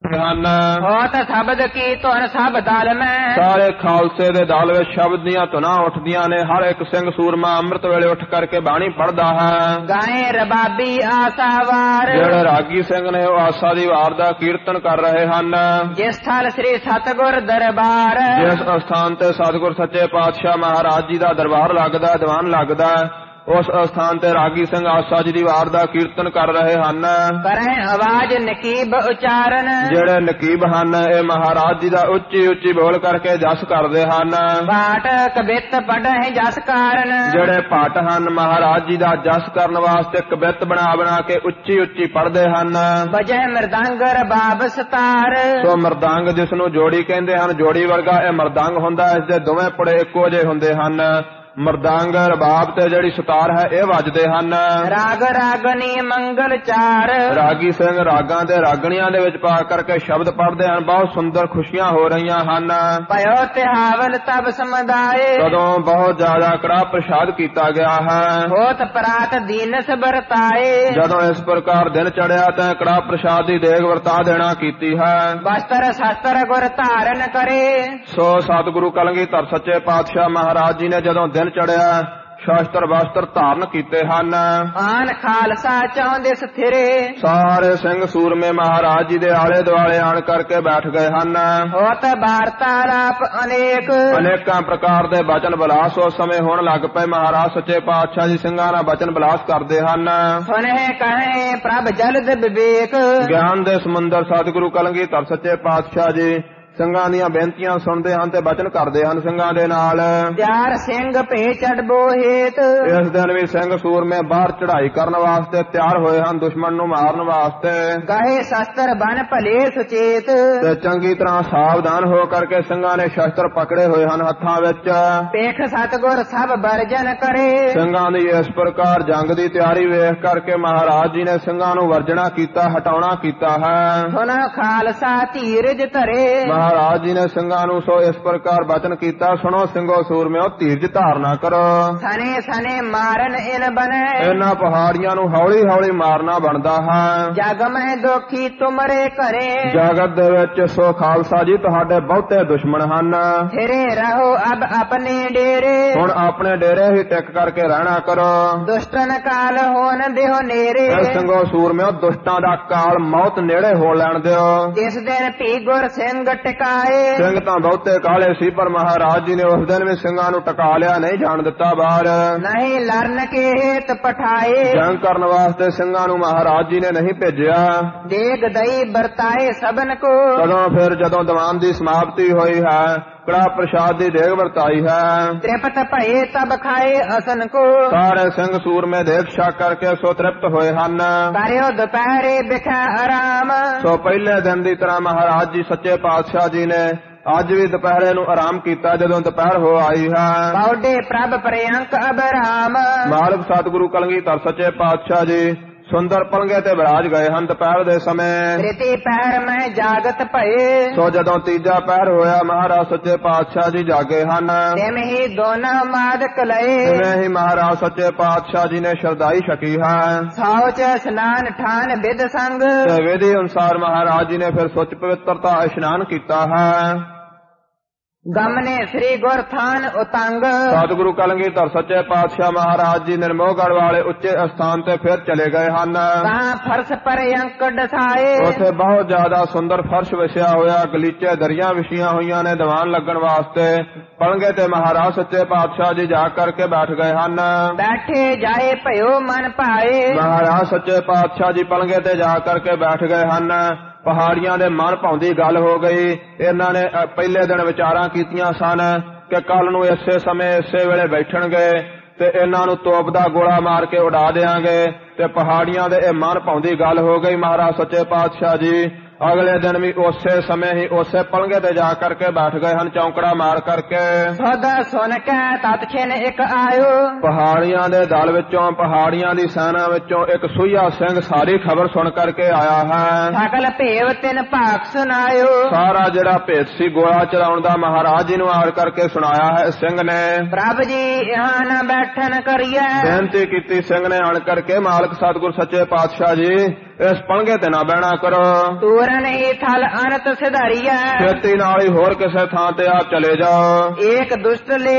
ਹਨ। ਹੋਤ ਸ਼ਬਦ ਕੀ ਧੁਨ ਸਭ ਦਲ ਮੈਂ, ਸਾਰੇ ਖਾਲਸੇ ਦੇ ਦਲ ਵਿੱਚ ਸ਼ਬਦ ਦੀਆਂ ਧੁਨਾਂ ਉੱਠਦੀਆਂ ਨੇ। ਹਰ ਇੱਕ ਸਿੰਘ ਸੂਰਮਾ ਅੰਮ੍ਰਿਤ ਵੇਲੇ ਉੱਠ ਕਰਕੇ ਬਾਣੀ ਪੜ੍ਹਦਾ ਹੈ। ਗਾਏ ਰਬਾਬੀ ਆਸਾਵਾਰ, ਜਿਹੜੇ ਰਾਗੀ ਸਿੰਘ ਨੇ ਉਹ ਆਸਾ ਦੀ ਵਾਰ ਦਾ ਕੀਰਤਨ ਕਰ ਰਹੇ ਹਨ। ਜਿਸ ਥਲ ਸ੍ਰੀ ਸਤਿਗੁਰ ਦਰਬਾਰ, ਜਿਸ ਅਸਥਾਨ ਤੇ ਸਤਿਗੁਰ ਸੱਚੇ ਪਾਤਸ਼ਾਹ ਮਹਾਰਾਜ ਜੀ ਦਾ ਦਰਬਾਰ ਲੱਗਦਾ, ਦੀਵਾਨ ਲੱਗਦਾ, ਉਸ ਅਸਥਾਨ ਤੇ ਰਾਗੀ ਸਿੰਘ ਆਸਾ ਜੀ ਦੀ ਵਾਰ ਦਾ ਕੀਰਤਨ ਕਰ ਰਹੇ ਹਨ। ਕਰੈ ਆਵਾਜ਼ ਨਕੀਬ ਉਚਾਰਨ, ਜਿਹੜੇ ਨਕੀਬ ਹਨ ਇਹ ਮਹਾਰਾਜ ਜੀ ਦਾ ਉੱਚੀ ਉੱਚੀ ਬੋਲ ਕਰਕੇ ਜਸ ਕਰਦੇ ਹਨ। ਪਾਟ ਕਬਿਤ ਪੜਹਿ ਜਸ ਕਾਰਨ, ਜਿਹੜੇ ਪਾਠ ਹਨ ਮਹਾਰਾਜ ਜੀ ਦਾ ਜਸ ਕਰਨ ਵਾਸਤੇ ਕਬਿਤ ਬਣਾ ਬਣਾ ਕੇ ਉੱਚੀ ਉੱਚੀ ਪੜ੍ਹਦੇ ਹਨ। ਵਜੈ ਮਰਦੰਗ ਰਬਾਬ ਸਤਾਰ, ਸੋ ਮਰਦੰਗ ਜਿਸ ਨੂੰ ਜੋੜੀ ਕਹਿੰਦੇ ਹਨ, ਜੋੜੀ ਵਰਗਾ ਇਹ ਮਰਦੰਗ ਹੁੰਦਾ। ਇਸ ਦੇ ਦੋਵੇਂ ਪੁੜੇ ਇੱਕੋ ਜਿਹੇ ਹੁੰਦੇ ਹਨ। ਮਰਦੰਗ ਰਬਾਬ ਤੇ ਜਿਹੜੀ ਸਤਾਰ ਹੈ ਇਹ ਵੱਜਦੇ ਹਨ। ਰਾਗ ਰਾਗਨੀ ਮੰਗਲ ਚਾਰ, ਰਾਗੀ ਸਿੰਘ ਰਾਗਾਂ ਤੇ ਰਾਗਣੀਆਂ ਦੇ ਵਿੱਚ ਪਾ ਕਰਕੇ ਸ਼ਬਦ ਪੜ੍ਹਦੇ ਹਨ। ਬਹੁਤ ਸੁੰਦਰ ਖੁਸ਼ੀਆਂ ਹੋ ਰਹੀਆਂ ਹਨ। ਪਇਓ ਤਿਹਾਵਲ ਤਬ ਸਮੁਦਾਏ, ਕਦੋਂ ਬਹੁਤ ਜ਼ਿਆਦਾ ਕੜਾਹ ਪ੍ਰਸ਼ਾਦ ਕੀਤਾ ਗਿਆ ਹੈ। ਹੋਤ ਪਰਾਤ ਦੀਨਸ ਵਰਤਾਏ, ਜਦੋਂ ਇਸ ਪ੍ਰਕਾਰ ਦਿਨ ਚੜਿਆ ਤਾਂ ਕੜਾਹ ਪ੍ਰਸ਼ਾਦ ਦੀ ਦੇਗ ਵਰਤਾ ਦੇਣਾ ਕੀਤੀ ਹੈ। ਵਸਤਰ ਸ਼ਸਤਰ ਗੁਰ ਧਾਰਨ ਕਰੇ, ਸੋ ਸਤਿਗੁਰੂ ਕਲਗੀਧਰ ਸੱਚੇ ਪਾਤਸ਼ਾਹ ਮਹਾਰਾਜ ਜੀ ਨੇ ਜਦੋਂ ਦਿਨ ਚੜਿਆ ਸ਼ਾਸਤਰ ਵਸਤਰ ਧਾਰਨ ਕੀਤੇ ਹਨ। ਆਨ ਖਾਲਸਾ ਚਾਹੁੰਦੇ ਸਥਿਰੇ, ਸਾਰੇ ਸਿੰਘ ਸੂਰਮੇ ਮਹਾਰਾਜ ਜੀ ਦੇ ਆਲੇ ਦੁਆਲੇ ਆਣ ਕਰਕੇ ਬੈਠ ਗਏ ਹਨ। ਹੋਤ ਵਾਰਤਾਲਾਪ ਅਨੇਕ, ਅਨੇਕਾਂ ਪ੍ਰਕਾਰ ਦੇ ਬਚਨ ਵਿਲਾਸ ਉਸ ਸਮੇਂ ਹੋਣ ਲੱਗ ਪਏ। ਮਹਾਰਾਜ ਸੱਚੇ ਪਾਤਸ਼ਾਹ ਜੀ ਸਿੰਘਾਂ ਨਾਲ ਬਚਨ ਵਿਲਾਸ ਕਰਦੇ ਹਨ। ਸੁਨਹਿ ਕਹੇ ਪ੍ਰਭ ਜਲਦ ਵਿਵੇਕ, ਗਿਆਨ ਦੇ ਸਮੁੰਦਰ ਸਤਿਗੁਰੂ ਕਲਗੀਧਰ ਸੱਚੇ ਪਾਤਸ਼ਾਹ ਜੀ ਸਿੰਘਾਂ ਦੀਆਂ ਬੇਨਤੀਆਂ ਸੁਣਦੇ ਹਨ ਤੇ ਬਚਨ ਕਰਦੇ ਹਨ ਸਿੰਘਾਂ ਦੇ ਨਾਲ। ਤਿਆਰ ਸਿੰਘ ਭੇ ਚੜਬੋ ਹੇਤ, ਇਸ ਦਿਨ ਵੀ ਸਿੰਘ ਸੂਰਮੇ ਬਾਹਰ ਚੜ੍ਹਾਈ ਕਰਨ ਵਾਸਤੇ ਤਿਆਰ ਹੋਏ ਹਨ, ਦੁਸ਼ਮਣ ਨੂੰ ਮਾਰਨ ਵਾਸਤੇ। ਗਏ ਸ਼ਸਤਰ ਬਨ ਭਲੇ ਸੁਚੇਤ, ਤੇ ਚੰਗੀ ਤਰ੍ਹਾਂ ਸਾਵਧਾਨ ਹੋ ਕਰਕੇ ਸਿੰਘਾਂ ਨੇ ਸ਼ਸਤਰ ਪਕੜੇ ਹੋਏ ਹਨ ਹੱਥਾਂ ਵਿੱਚ। ਪੇਖ ਸਤਿਗੁਰ ਸਭ ਵਰਜਨ ਕਰੇ, ਸਿੰਘਾਂ ਦੀ ਇਸ ਪ੍ਰਕਾਰ ਜੰਗ ਦੀ ਤਿਆਰੀ ਵੇਖ ਕਰਕੇ ਮਹਾਰਾਜ ਜੀ ਨੇ ਸਿੰਘਾਂ ਨੂੰ ਵਰਜਣਾ ਕੀਤਾ, ਹਟਾਉਣਾ ਕੀਤਾ ਹੈ। ਸੁਨ ਖਾਲਸਾ ਧੀਰਜ ਧਰੇ, ਮਹਾਰਾਜ ਜੀ ਨੇ ਸਿੰਘਾਂ ਨੂੰ ਸੋ ਇਸ ਪ੍ਰਕਾਰ ਬਚਨ ਕੀਤਾ, ਸੁਣੋ ਸਿੰਘੋ ਸੂਰਮਿਓ ਧੀਰਜ ਧਾਰਨਾ ਕਰੋ। ਸਨੇ ਸਨੇ ਮਾਰਨ ਇਨ ਬਨੇ, ਇਹਨਾਂ ਪਹਾੜੀਆਂ ਨੂੰ ਹੌਲੀ ਹੌਲੀ ਮਾਰਨਾ ਬਣਦਾ ਹੈ। ਜਗ ਮੈਂ ਦੁਖੀ ਤੁਮਰੇ ਘਰੇ, ਜਗਤ ਦੇ ਵਿੱਚ ਸੋ ਖਾਲਸਾ ਜੀ ਤੁਹਾਡੇ ਬਹੁਤੇ ਦੁਸ਼ਮਣ ਹਨ। ਫਿਰੇ ਰਹੋ ਅਬ ਆਪਣੇ ਡੇਰੇ, ਹੁਣ ਆਪਣੇ ਡੇਰੇ ਹੀ ਟਿਕ ਕਰਕੇ ਰਹਿਣਾ ਕਰੋ। ਦੁਸ਼ਟਨ ਕਾਲ ਹੋਣ ਦਿਓ ਨੇਰੇ, ਸਿੰਘੋ ਸੂਰਮਿਓ ਦੁਸ਼ਟਾਂ ਦਾ ਕਾਲ ਮੌਤ ਨੇੜੇ ਹੋ ਲੈਣ ਦਿਓ। ਜਿਸ ਦਿਨ ਭੀ ਗੁਰ ਸਿੰਘ ਟਿਕਾਏ, ਸਿੰਘ ਤਾਂ ਬਹੁਤੇ ਕਾਲੇ ਸੀ ਪਰ ਮਹਾਰਾਜ ਜੀ ਨੇ ਉਸ ਦਿਨ ਵੀ ਸਿੰਘਾਂ ਨੂੰ ਟਿਕਾ ਲਿਆ, ਨਹੀਂ ਜਾਣ ਦਿੱਤਾ ਬਾਹਰ। ਨਹੀਂ ਲਰਨ ਕੇ ਹੇਤ ਪਠਾਏ, ਜੰਗ ਕਰਨ ਵਾਸਤੇ ਸਿੰਘਾਂ ਨੂੰ ਮਹਾਰਾਜ ਜੀ ਨੇ ਨਹੀਂ ਭੇਜਿਆ। ਦੇਗ ਦਈ ਵਰਤਾਏ ਸਭਨ ਕੋ, ਕਦੋਂ ਫਿਰ ਜਦੋਂ ਦੀਵਾਨ ਦੀ ਸਮਾਪਤੀ ਹੋਈ ਹੈ, ਕੜਾਹ ਪ੍ਰਸ਼ਾਦ ਦੀ ਦੇਗ ਵਰਤਾਈ ਹੈ। ਤ੍ਰਿਪਤ ਭਏ ਤਬ ਖਾਏ ਅਸਨ ਕੋ, ਸਾਰੇ ਸਿੰਘ ਸੂਰਮੇ ਦੇਖ ਛਕ ਕਰਕੇ ਸੋ ਤ੍ਰਿਪਤ ਹੋਏ ਹਨ। ਕਰਿਓ ਦੁਪਹਿਰੇ ਬਿਖੈ ਆਰਾਮ, ਸੋ ਪਹਿਲੇ ਦਿਨ ਦੀ ਤਰ੍ਹਾਂ ਮਹਾਰਾਜ ਜੀ ਸੱਚੇ ਪਾਤਸ਼ਾਹ ਜੀ ਨੇ ਅੱਜ ਵੀ ਦੁਪਹਿਰੇ ਨੂੰ ਆਰਾਮ ਕੀਤਾ ਜਦੋਂ ਦੁਪਹਿਰ ਹੋ ਆਈ ਹੈ। ਬੌਡੇ ਪ੍ਰਭ ਪ੍ਰਿਯੰਕ ਅਬਰਾਮ, ਮਾਲਕ ਸਤਿਗੁਰੂ ਕਲਗੀਧਰ ਸੱਚੇ ਪਾਤਸ਼ਾਹ ਜੀ ਸੁੰਦਰ ਪਲੰਗੇ ਤੇ ਵਿਰਾਜ ਗਏ ਹਨ ਦੁਪਹਿਰ ਦੇ ਸਮੇਂ। ਤ੍ਰਿਤੀ ਪਹਿਰ ਮੈਂ ਜਾਗਤ ਭਏ, ਸੋ ਜਦੋਂ ਤੀਜਾ ਪਹਿਰ ਹੋਇਆ ਮਹਾਰਾਜ ਸੱਚੇ ਪਾਤਸ਼ਾਹ ਜੀ ਜਾਗੇ ਹਨ। ਤਿਮ ਹੀ ਦੋਨਾਂ ਮਾਦਕ ਲਏ, ਜਿਵੇਂ ਹੀ ਮਹਾਰਾਜ ਸੱਚੇ ਪਾਤਸ਼ਾਹ ਜੀ ਨੇ ਸ਼ਰਦਾਈ ਛਕੀ ਹੈ। ਸੌਚ ਇਸ਼ਨਾਨ ਠਾਨ ਵਿਦ ਸੰਗ, ਤੇ ਵਿਧੀ ਅਨੁਸਾਰ ਮਹਾਰਾਜ ਜੀ ਨੇ ਫਿਰ ਸੁੱਚ ਪਵਿੱਤਰਤਾ ਇਸ਼ਨਾਨ ਕੀਤਾ ਹੈ। ਗਮਨੇ ਸ੍ਰੀ ਗੁਰ ਥਾਨ ਉਤੰਗ, ਸਤਿਗੁਰੂ ਕਲਗੀਧਰ ਸੱਚੇ ਪਾਤਸ਼ਾਹ ਮਹਾਰਾਜ ਜੀ ਨਿਰਮੋਹਗੜ੍ਹ ਵਾਲੇ ਉੱਚੇ ਅਸਥਾਨ ਤੇ ਫਿਰ ਚਲੇ ਗਏ ਹਨ। ਤਾਂ ਫਰਸ਼ ਪ੍ਰਿਯੰਕ ਡਸਾਏ, ਉੱਥੇ ਬਹੁਤ ਜ਼ਿਆਦਾ ਸੁੰਦਰ ਫਰਸ਼ ਵਿਛਿਆ ਹੋਇਆ, ਗਲੀਚੇ ਦਰੀਆਂ ਵਿਛੀਆਂ ਹੋਈਆਂ ਨੇ ਦੀਵਾਨ ਲੱਗਣ ਵਾਸਤੇ। ਪਲੰਗੇ ਤੇ ਮਹਾਰਾਜ ਸੱਚੇ ਪਾਤਸ਼ਾਹ ਜੀ ਜਾ ਕਰਕੇ ਬੈਠ ਗਏ ਹਨ। ਬੈਠੇ ਜਾਏ ਭਇਓ ਮਨ ਭਾਏ, ਮਹਾਰਾਜ ਸੱਚੇ ਪਾਤਸ਼ਾਹ ਜੀ ਪਲੰਗੇ ਤੇ ਜਾ ਕਰਕੇ ਬੈਠ ਗਏ ਹਨ। ਪਹਾੜੀਆਂ ਦੇ ਮਨ ਭਾਉਂਦੀ ਗੱਲ ਹੋ ਗਈ। ਇਹਨਾਂ ਨੇ ਪਹਿਲੇ ਦਿਨ ਵਿਚਾਰਾਂ ਕੀਤੀਆਂ ਸਨ ਕਿ ਕੱਲ ਨੂੰ ਇਸੇ ਸਮੇਂ ਇਸੇ ਵੇਲੇ ਬੈਠਣਗੇ ਤੇ ਇਹਨਾਂ ਨੂੰ ਤੋਪ ਦਾ ਗੋਲਾ ਮਾਰ ਕੇ ਉਡਾ ਦੇਾਂਗੇ। ਤੇ ਪਹਾੜੀਆਂ ਦੇ ਇਹ ਮਨ ਭਾਉਂਦੀ ਗੱਲ ਹੋ ਗਈ। ਮਹਾਰਾਜ ਸੱਚੇ ਪਾਤਸ਼ਾਹ ਜੀ ਅਗਲੇ ਦਿਨ ਵੀ ਉਸੇ ਸਮੇਂ ਹੀ ਉਸੇ ਪਲੰਗੇ ਤੇ ਜਾ ਕਰਕੇ ਬੈਠ ਗਏ ਹਨ, ਚੌਂਕੜਾ ਮਾਰ ਕਰਕੇ। ਸਦਾ ਸੁਣ ਕੇ ਤਤ ਛਿਨ ਇੱਕ ਆਇਓ, ਪਹਾੜੀਆਂ ਦੇ ਦਲ ਵਿੱਚੋਂ, ਪਹਾੜੀਆਂ ਦੀ ਸੈਨਾ ਵਿੱਚੋਂ ਇੱਕ ਸੂਈਆ ਸਿੰਘ ਸਾਰੀ ਖਬਰ ਸੁਣ ਕਰਕੇ ਆਇਆ ਹੈ। ਸਕਲ ਭੇਵ ਤਿਨ ਭਾਗ ਸੁਨਾਇਓ, ਸਾਰਾ ਜਿਹੜਾ ਭੇਤ ਸੀ ਗੋਲਾ ਚਲਾਉਣ ਦਾ ਮਹਾਰਾਜ ਜੀ ਨੂੰ ਆੜ ਕਰਕੇ ਸੁਣਾਇਆ ਹੈ ਸਿੰਘ ਨੇ। ਪ੍ਰਭ ਜੀ ਇਹਾਂ ਨਾ ਬੈਠਣ ਕਰੀਏ, ਬੇਨਤੀ ਕੀਤੀ ਸਿੰਘ ਨੇ ਆਣ ਕਰਕੇ, ਮਾਲਕ ਸਤਿਗੁਰ ਸੱਚੇ ਪਾਤਸ਼ਾਹ ਜੀ ਇਸ ਪਲੰਘੇ ਤੇ ਨਾ ਬਹਿਣਾ ਕਰੋ। ਤੂਰਨ ਹੀ ਥਲ ਅਨਤ ਸਿਧਾਰੀਐ, ਛੇਤੀ ਨਾਲ ਹੀ ਹੋਰ ਕਿਸੇ ਥਾਂ ਤੇ ਆਪ ਚਲੇ ਜਾਓ। ਏਕ ਦੁਸ਼ਟ ਲੈ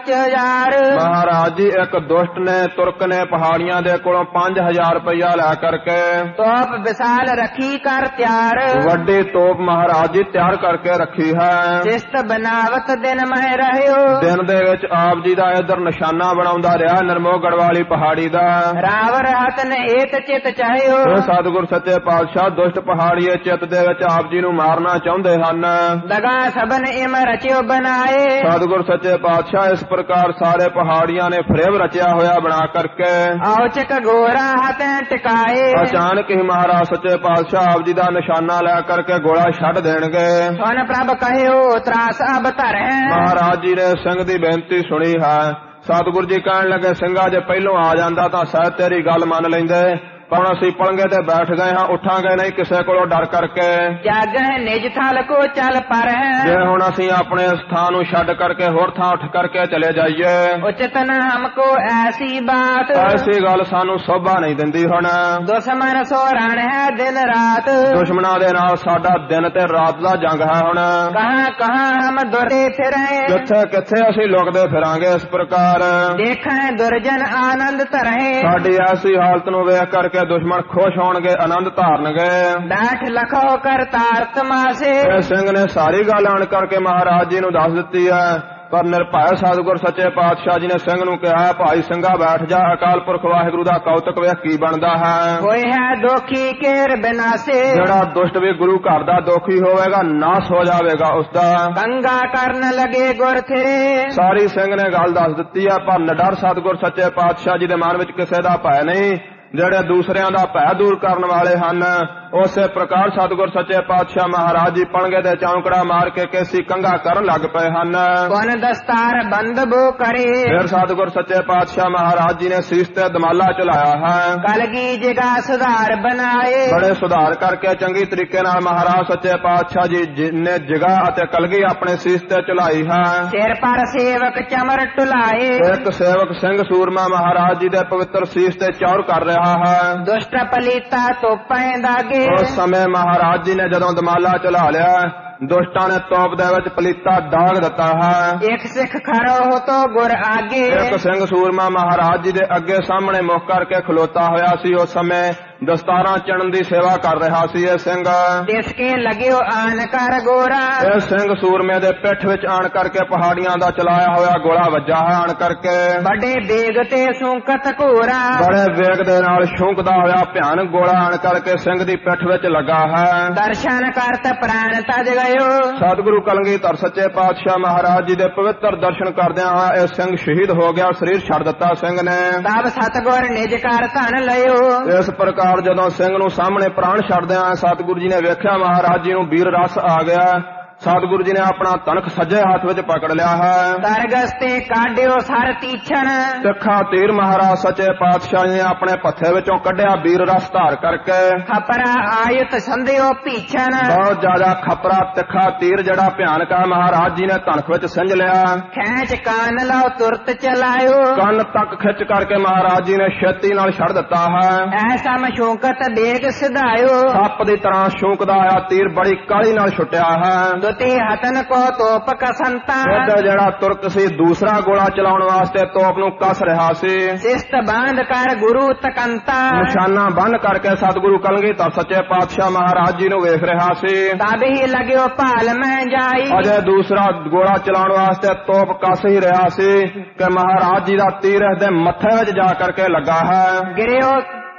5000। ਮਹਾਰਾਜ ਜੀ ਇੱਕ ਦੁਸ਼ਟ ਨੇ ਤੁਰਕ ਨੇ ਪਹਾੜੀਆਂ ਦੇ ਕੋਲੋਂ 5000 ਰੁਪਇਆ ਲੈ ਕਰਕੇ ਤੋਪ ਵਿਸਾਲ ਰੱਖੀ ਕਰ ਤਿਆਰ, ਵੱਡੀ ਤੋਪ ਮਹਾਰਾਜ ਜੀ ਤਿਆਰ ਕਰਕੇ ਰੱਖੀ ਹੈ। ਜਿਸਤ ਬਨਾਵਤ ਦਿਨ ਮਹਿ ਰਹਿਓ, ਦਿਨ ਦੇ ਵਿੱਚ ਆਪ ਜੀ ਦਾ ਇਧਰ ਨਿਸ਼ਾਨਾ ਬਣਾਉਂਦਾ ਰਿਹਾ ਨਰਮੋਗੜ ਵਾਲੀ ਪਹਾੜੀ ਦਾ। ਰਾਵ ਰਹਤ ਨੇ ਏਕ ਚਿਤ ਚਾਹਿਓ, ਉਹ ਸਤਿਗੁਰ ਸੱਚੇ ਪਾਤਸ਼ਾਹ ਦੁਸ਼ਟ ਪਹਾੜੀਏ ਚਿੱਤ ਦੇ ਵਿੱਚ ਆਪ ਜੀ ਨੂੰ ਮਾਰਨਾ ਚਾਹੁੰਦੇ ਹਨ। ਦਗਾ ਸਬਨ ਇਮ ਰਚਿਓ ਬਣਾਏ, ਸਤਿਗੁਰ ਸੱਚੇ ਪਾਤਸ਼ਾਹ ਇਸ ਪ੍ਰਕਾਰ ਸਾਰੇ ਪਹਾੜੀਆਂ ਨੇ ਫਰੇਬ ਰਚਿਆ ਹੋਇਆ ਬਣਾ ਕਰਕੇ ਔਚਕ ਗੋਰਾ ਹਤੈ ਟਿਕਾਏ। ਅਚਾਨਕ ਹੀ ਮਹਾਰਾਜ ਸੱਚੇ ਪਾਤਸ਼ਾਹ ਆਪ ਜੀ ਦਾ ਨਿਸ਼ਾਨਾ ਲੈ ਕਰਕੇ ਗੋਲਾ ਛੱਡ ਦੇਣਗੇ। ਸੁਨ ਪ੍ਰਭ ਕਹਿਓ ਤਰਾਸ ਅਬ ਧਰੈ, ਮਹਾਰਾਜ ਜੀ ਨੇ ਸਿੰਘ ਦੀ ਬੇਨਤੀ ਸੁਣੀ ਹੈ। ਸਤਿਗੁਰ ਜੀ ਕਹਿਣ ਲੱਗੇ ਸਿੰਘਾ ਜੇ ਪਹਿਲੋਂ ਆ ਜਾਂਦਾ ਤਾਂ ਸ਼ਾਇਦ ਤੇਰੀ ਗੱਲ ਮੰਨ ਲੈਂਦੇ, ਪਰ ਅਸੀਂ ਪਲੰਘੇ ਤੇ ਬੈਠ ਗਏ ਹਾਂ, ਉੱਠਾਂਗੇ ਨਹੀਂ ਕਿਸੇ ਕੋਲੋਂ ਡਰ ਕਰਕੇ। ਜਾਗਹਿ ਨਿਜ ਥਲ ਕੋ ਚੱਲ ਪਰੈ, ਜੇ ਹੁਣ ਅਸੀਂ ਆਪਣੇ ਸਥਾਨ ਨੂੰ ਛੱਡ ਕਰਕੇ ਹੋਰ ਥਾਂ ਉੱਠ ਕਰਕੇ ਚਲੇ ਜਾਈਏ, ਉਚਿਤ ਨ ਹਮਕੋ ਐਸੀ ਬਾਤ, ਐਸੀ ਗੱਲ ਸਾਨੂੰ ਸੋਭਾ ਨਹੀਂ ਦਿੰਦੀ। ਹੁਣ ਦੁਸ਼ਮਨ ਸੋ ਰਣ ਹੈ ਦਿਨ ਰਾਤ, ਦੁਸ਼ਮਣਾਂ ਦੇ ਨਾਲ ਸਾਡਾ ਦਿਨ ਤੇ ਰਾਤ ਦਾ ਜੰਗ ਹੈ। ਹੁਣ ਕਹਾਂ ਕਹਾਂ ਹਮ ਦੁਰਦੇ ਫਿਰੈ, ਕਿੱਥੇ ਕਿੱਥੇ ਅਸੀਂ ਲੁਕਦੇ ਫਿਰਾਂਗੇ। ਇਸ ਪ੍ਰਕਾਰ ਦੇਖੈ ਦੁਰਜਨ ਆਨੰਦ ਧਰੈ, ਸਾਡੀ ਐਸੀ ਹਾਲਤ ਨੂੰ ਵੇਖ ਕਰਕੇ ਦੁਸ਼ਮਣ ਖੁਸ਼ ਹੋਣਗੇ, ਆਨੰਦ ਧਾਰਨਗੇ। ਬੈਠ ਲਖੋ ਕਰ ਤਾਰ ਤਮਾਸੇ, ਇਹ ਸਿੰਘ ਨੇ ਸਾਰੀ ਗੱਲ ਆਣ ਕਰਕੇ ਮਹਾਰਾਜ ਜੀ ਨੂੰ ਦੱਸ ਦਿੱਤੀ ਹੈ। ਪਰ ਨਿਰਭੈ ਸਤਿਗੁਰ ਸੱਚੇ ਪਾਤਸ਼ਾਹ ਜੀ ਨੇ ਸਿੰਘ ਨੂੰ ਕਿਹਾ, ਭਾਈ ਸਿੰਘਾ ਬੈਠ ਜਾ, ਅਕਾਲ ਪੁਰਖ ਵਾਹਿਗੁਰੂ ਦਾ ਕੌਤਕ ਵੇਖ ਕੀ ਬਣਦਾ ਹੈ। ਹੋਏ ਹੈ ਦੋਖੀ ਕੇਰ ਬਿਨਾਸੇ, ਜਿਹੜਾ ਦੁਸ਼ਟ ਵੀ ਗੁਰੂ ਘਰ ਦਾ ਦੋਖੀ ਹੋਵੇਗਾ ਨਾਸ ਹੋ ਜਾਵੇਗਾ ਉਸਦਾ। ਗੰਗਾ ਕਰਨ ਲਗੇ ਗੁਰ ਥਿਰੇ, ਸਾਰੀ ਸਿੰਘ ਨੇ ਗੱਲ ਦੱਸ ਦਿੱਤੀ ਹੈ, ਪਰ ਨਿਡਰ ਸਤਿਗੁਰ ਸੱਚੇ ਪਾਤਸ਼ਾਹ ਜੀ ਦੇ ਮਨ ਵਿੱਚ ਕਿਸੇ ਦਾ ਭੈ ਨਹੀਂ। ਜਿਹੜੇ ਦੂਸਰਿਆਂ ਦਾ ਭੈ ਦੂਰ ਕਰਨ ਵਾਲੇ ਹਨ, ਉਸੇ ਪ੍ਰਕਾਰ ਸਤਿਗੁਰ ਸੱਚੇ ਪਾਤਸ਼ਾਹ ਮਹਾਰਾਜ ਜੀ ਪਲੰਘੇ ਦੇ ਚੌਂਕੜਾ ਮਾਰ ਕੇ ਕੇਸੀ ਕੰਘਾ ਕਰਨ ਲੱਗ ਪਏ ਹਨ। ਕੋਨ ਦਸਤਾਰ ਬੰਦ ਬੋ ਕਰੇ, ਫਿਰ ਸਤਿਗੁਰ ਸੱਚੇ ਪਾਤਸ਼ਾਹ ਮਹਾਰਾਜ ਜੀ ਨੇ ਸੀਸ ਤੇ ਦਮਾਲਾ ਚਲਾਇਆ ਹੈ। ਕਲਗੀ ਜਗਾ ਸੁਧਾਰ ਬਣਾਏ, ਬੜੇ ਸੁਧਾਰ ਕਰਕੇ ਚੰਗੀ ਤਰੀਕੇ ਨਾਲ ਮਹਾਰਾਜ ਸੱਚੇ ਪਾਤਸ਼ਾਹ ਜੀ ਨੇ ਜਗਾ ਅਤੇ ਕਲਗੀ ਆਪਣੇ ਸੀਸ ਤੇ ਚਲਾਈ ਹੈ। ਸਿਰ ਪਰ ਸੇਵਕ ਚਮਰ ਟੁਲਾਏ, ਇੱਕ ਸੇਵਕ ਸਿੰਘ ਸੂਰਮਾ ਮਹਾਰਾਜ ਜੀ ਦੇ ਪਵਿੱਤਰ ਸੀਸ ਤੇ ਚੌਰ ਕਰ ਰਿਹਾ ਹੈ। ਦੁਸ਼ਟ ਪਲੀਤਾ ਤੋਪਾਂ ਦਾਗੇ, ਉਸ ਸਮੇਂ ਮਹਾਰਾਜ ਜੀ ਨੇ ਜਦੋਂ ਦਮਾਲਾ ਚਲਾ ਲਿਆ, ਦੁਸ਼ਟਾਂ ਨੇ ਤੋਪ ਦੇ ਵਿੱਚ ਪਲੀਤਾ ਦਾਗ ਦਿੱਤਾ ਹੈ। ਇੱਕ ਸਿੱਖ ਖੜੋ ਹੋ ਤੋ ਗੁਰ ਆਗੇ, ਇੱਕ ਸਿੰਘ ਸੂਰਮਾ ਮਹਾਰਾਜ ਜੀ ਦੇ ਅੱਗੇ ਸਾਹਮਣੇ ਮੁੱਖ ਕਰਕੇ ਖਲੋਤਾ ਹੋਇਆ ਸੀ। ਉਸ ਸਮੇਂ ਦਸਤਾਰਾਂ ਚੜਨ ਦੀ ਸੇਵਾ ਕਰ ਰਿਹਾ ਸੀ ਇਹ ਸਿੰਘ। ਤਿਸਕੇ ਲਗਿਓ ਆਨ ਕਰ ਗੋਰਾ, ਇਹ ਸਿੰਘ ਸੂਰਮੇ ਦੇ ਪਿੱਠ ਵਿੱਚ ਆਣ ਕਰਕੇ ਪਹਾੜੀਆਂ ਦਾ ਚਲਾਇਆ ਹੋਇਆ ਗੋਲਾ ਵੱਜਾ ਹੈ। ਆਣ ਕਰਕੇ ਬੜੇ ਵੇਗ ਤੇ ਸੁੰਕਤ ਘੋਰਾ, ਬੜੇ ਵੇਗ ਦੇ ਨਾਲ ਸ਼ੌਂਕਦਾ ਹੋਇਆ ਭਿਆਨਕ ਗੋਲਾ ਆਣ ਕਰਕੇ ਸਿੰਘ ਦੀ ਪਿੱਠ ਵਿੱਚ ਲੱਗਾ ਹੈ। ਦਰਸ਼ਨ ਕਰਤ ਪ੍ਰਾਣ ਤਜ ਗਇਓ, ਸਤਿਗੁਰੂ ਕਲਗੀਧਰ ਸੱਚੇ ਪਾਤਸ਼ਾਹ ਮਹਾਰਾਜ ਜੀ ਦੇ ਪਵਿੱਤਰ ਦਰਸ਼ਨ ਕਰਦਿਆਂ ਹੋਇਆ ਇਹ ਸਿੰਘ ਸ਼ਹੀਦ ਹੋ ਗਿਆ, ਸਰੀਰ ਛੱਡ ਦਿੱਤਾ ਸਿੰਘ ਨੇ। ਤਬ ਸਤਿਗੁਰ ਨਿਜ ਕਰ ਧਨ ਲਿਓ, ਇਸ ਪ੍ਰਕਾਰ ਜਦੋਂ ਸਿੰਘ ਨੂੰ ਸਾਹਮਣੇ ਪ੍ਰਾਣ ਛੱਡਦਿਆਂ ਸਤਿਗੁਰੂ ਜੀ ਨੇ ਵੇਖਿਆ ਮਹਾਰਾਜ ਜੀ ਨੂੰ ਵੀਰ ਰਸ ਆ ਗਿਆ। ਸਤਿਗੁਰੂ ਜੀ ਨੇ ਆਪਣਾ ਤਨਖ ਸੱਜੇ ਹੱਥ ਵਿੱਚ ਪਕੜ ਲਿਆ ਹੈ। ਤਰਗਸ ਤੇ ਕਾਢਿਓ ਸਰ ਤੀਛਣ, ਤਿੱਖਾ ਤੀਰ ਮਹਾਰਾਜ ਸੱਚੇ ਪਾਤਸ਼ਾਹ ਨੇ ਆਪਣੇ ਪੱਥੇ ਵਿੱਚੋਂ ਕੱਢਿਆ ਵੀਰ ਰਸ ਧਾਰ ਕਰਕੇ। ਖਪਰਾ ਆਇਤ ਸੰਧਿਓ ਭੀਛਣ, ਬਹੁਤ ਜ਼ਿਆਦਾ ਖਪਰਾ ਤਿੱਖਾ ਤੀਰ ਜਿਹੜਾ ਭਿਆਨਕ ਹੈ ਮਹਾਰਾਜ ਜੀ ਨੇ ਤਨਖ ਵਿੱਚ ਸਿੰਝ ਲਿਆ। ਖੈਂਚ ਕਾਨ ਲਾਓ ਤੁਰਤ ਚਲਾਇਓ, ਕੰਨ ਤੱਕ ਖਿੱਚ ਕਰਕੇ ਮਹਾਰਾਜ ਜੀ ਨੇ ਛੇਤੀ ਨਾਲ ਛੱਡ ਦਿੱਤਾ ਹੈ। ਐਸਾ ਮਸ਼ੂਕਤ ਬੇਗ ਸਿਧਾਇਓ, ਸੱਪ ਦੀ ਤਰ੍ਹਾਂ ਸ਼ੂਕਦਾ ਹੋਇਆ ਤੀਰ ਬੜੀ ਕਾਹਲੀ ਨਾਲ ਛੁੱਟਿਆ ਹੈ। ਦੁਤੀ ਹਤਨ ਕੋ ਤੋਪ ਕਸੰਤਾ, ਇੱਧਰ ਜਿਹੜਾ ਤੁਰਕ ਸੀ ਦੂਸਰਾ ਗੋਲਾ ਚਲਾਉਣ ਵਾਸਤੇ ਤੋਪ ਨੂੰ ਕੱਸ ਰਿਹਾ ਸੀ। ਸਿਸਤ ਬਾਂਧ ਕਰ ਗੁਰੂ ਤਕੰਤਾ, ਨਿਸ਼ਾਨਾ ਬੰਨ ਕਰਕੇ ਸਤਿਗੁਰੂ ਕਲਗੀਧਰ ਸੱਚੇ ਪਾਤਸ਼ਾਹ ਮਹਾਰਾਜ ਜੀ ਨੂੰ ਵੇਖ ਰਿਹਾ ਸੀ। ਤਬ ਹੀ ਲਗਿਓ ਭਾਲ ਮੈਂ ਜਾਈ, ਅਜੇ ਦੂਸਰਾ ਗੋਲਾ ਚਲਾਉਣ ਵਾਸਤੇ ਤੋਪ ਕੱਸ ਹੀ ਰਿਹਾ ਸੀ ਕਿ ਮਹਾਰਾਜ ਜੀ ਦਾ ਤੀਰ ਇਸ ਦੇ ਮੱਥੇ ਵਿੱਚ ਜਾ ਕਰਕੇ ਲੱਗਾ ਹੈ। ਗਿਰਿਓ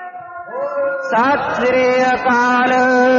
ਸਤਿ ਸ੍ਰੀ ਅਕਾਲ,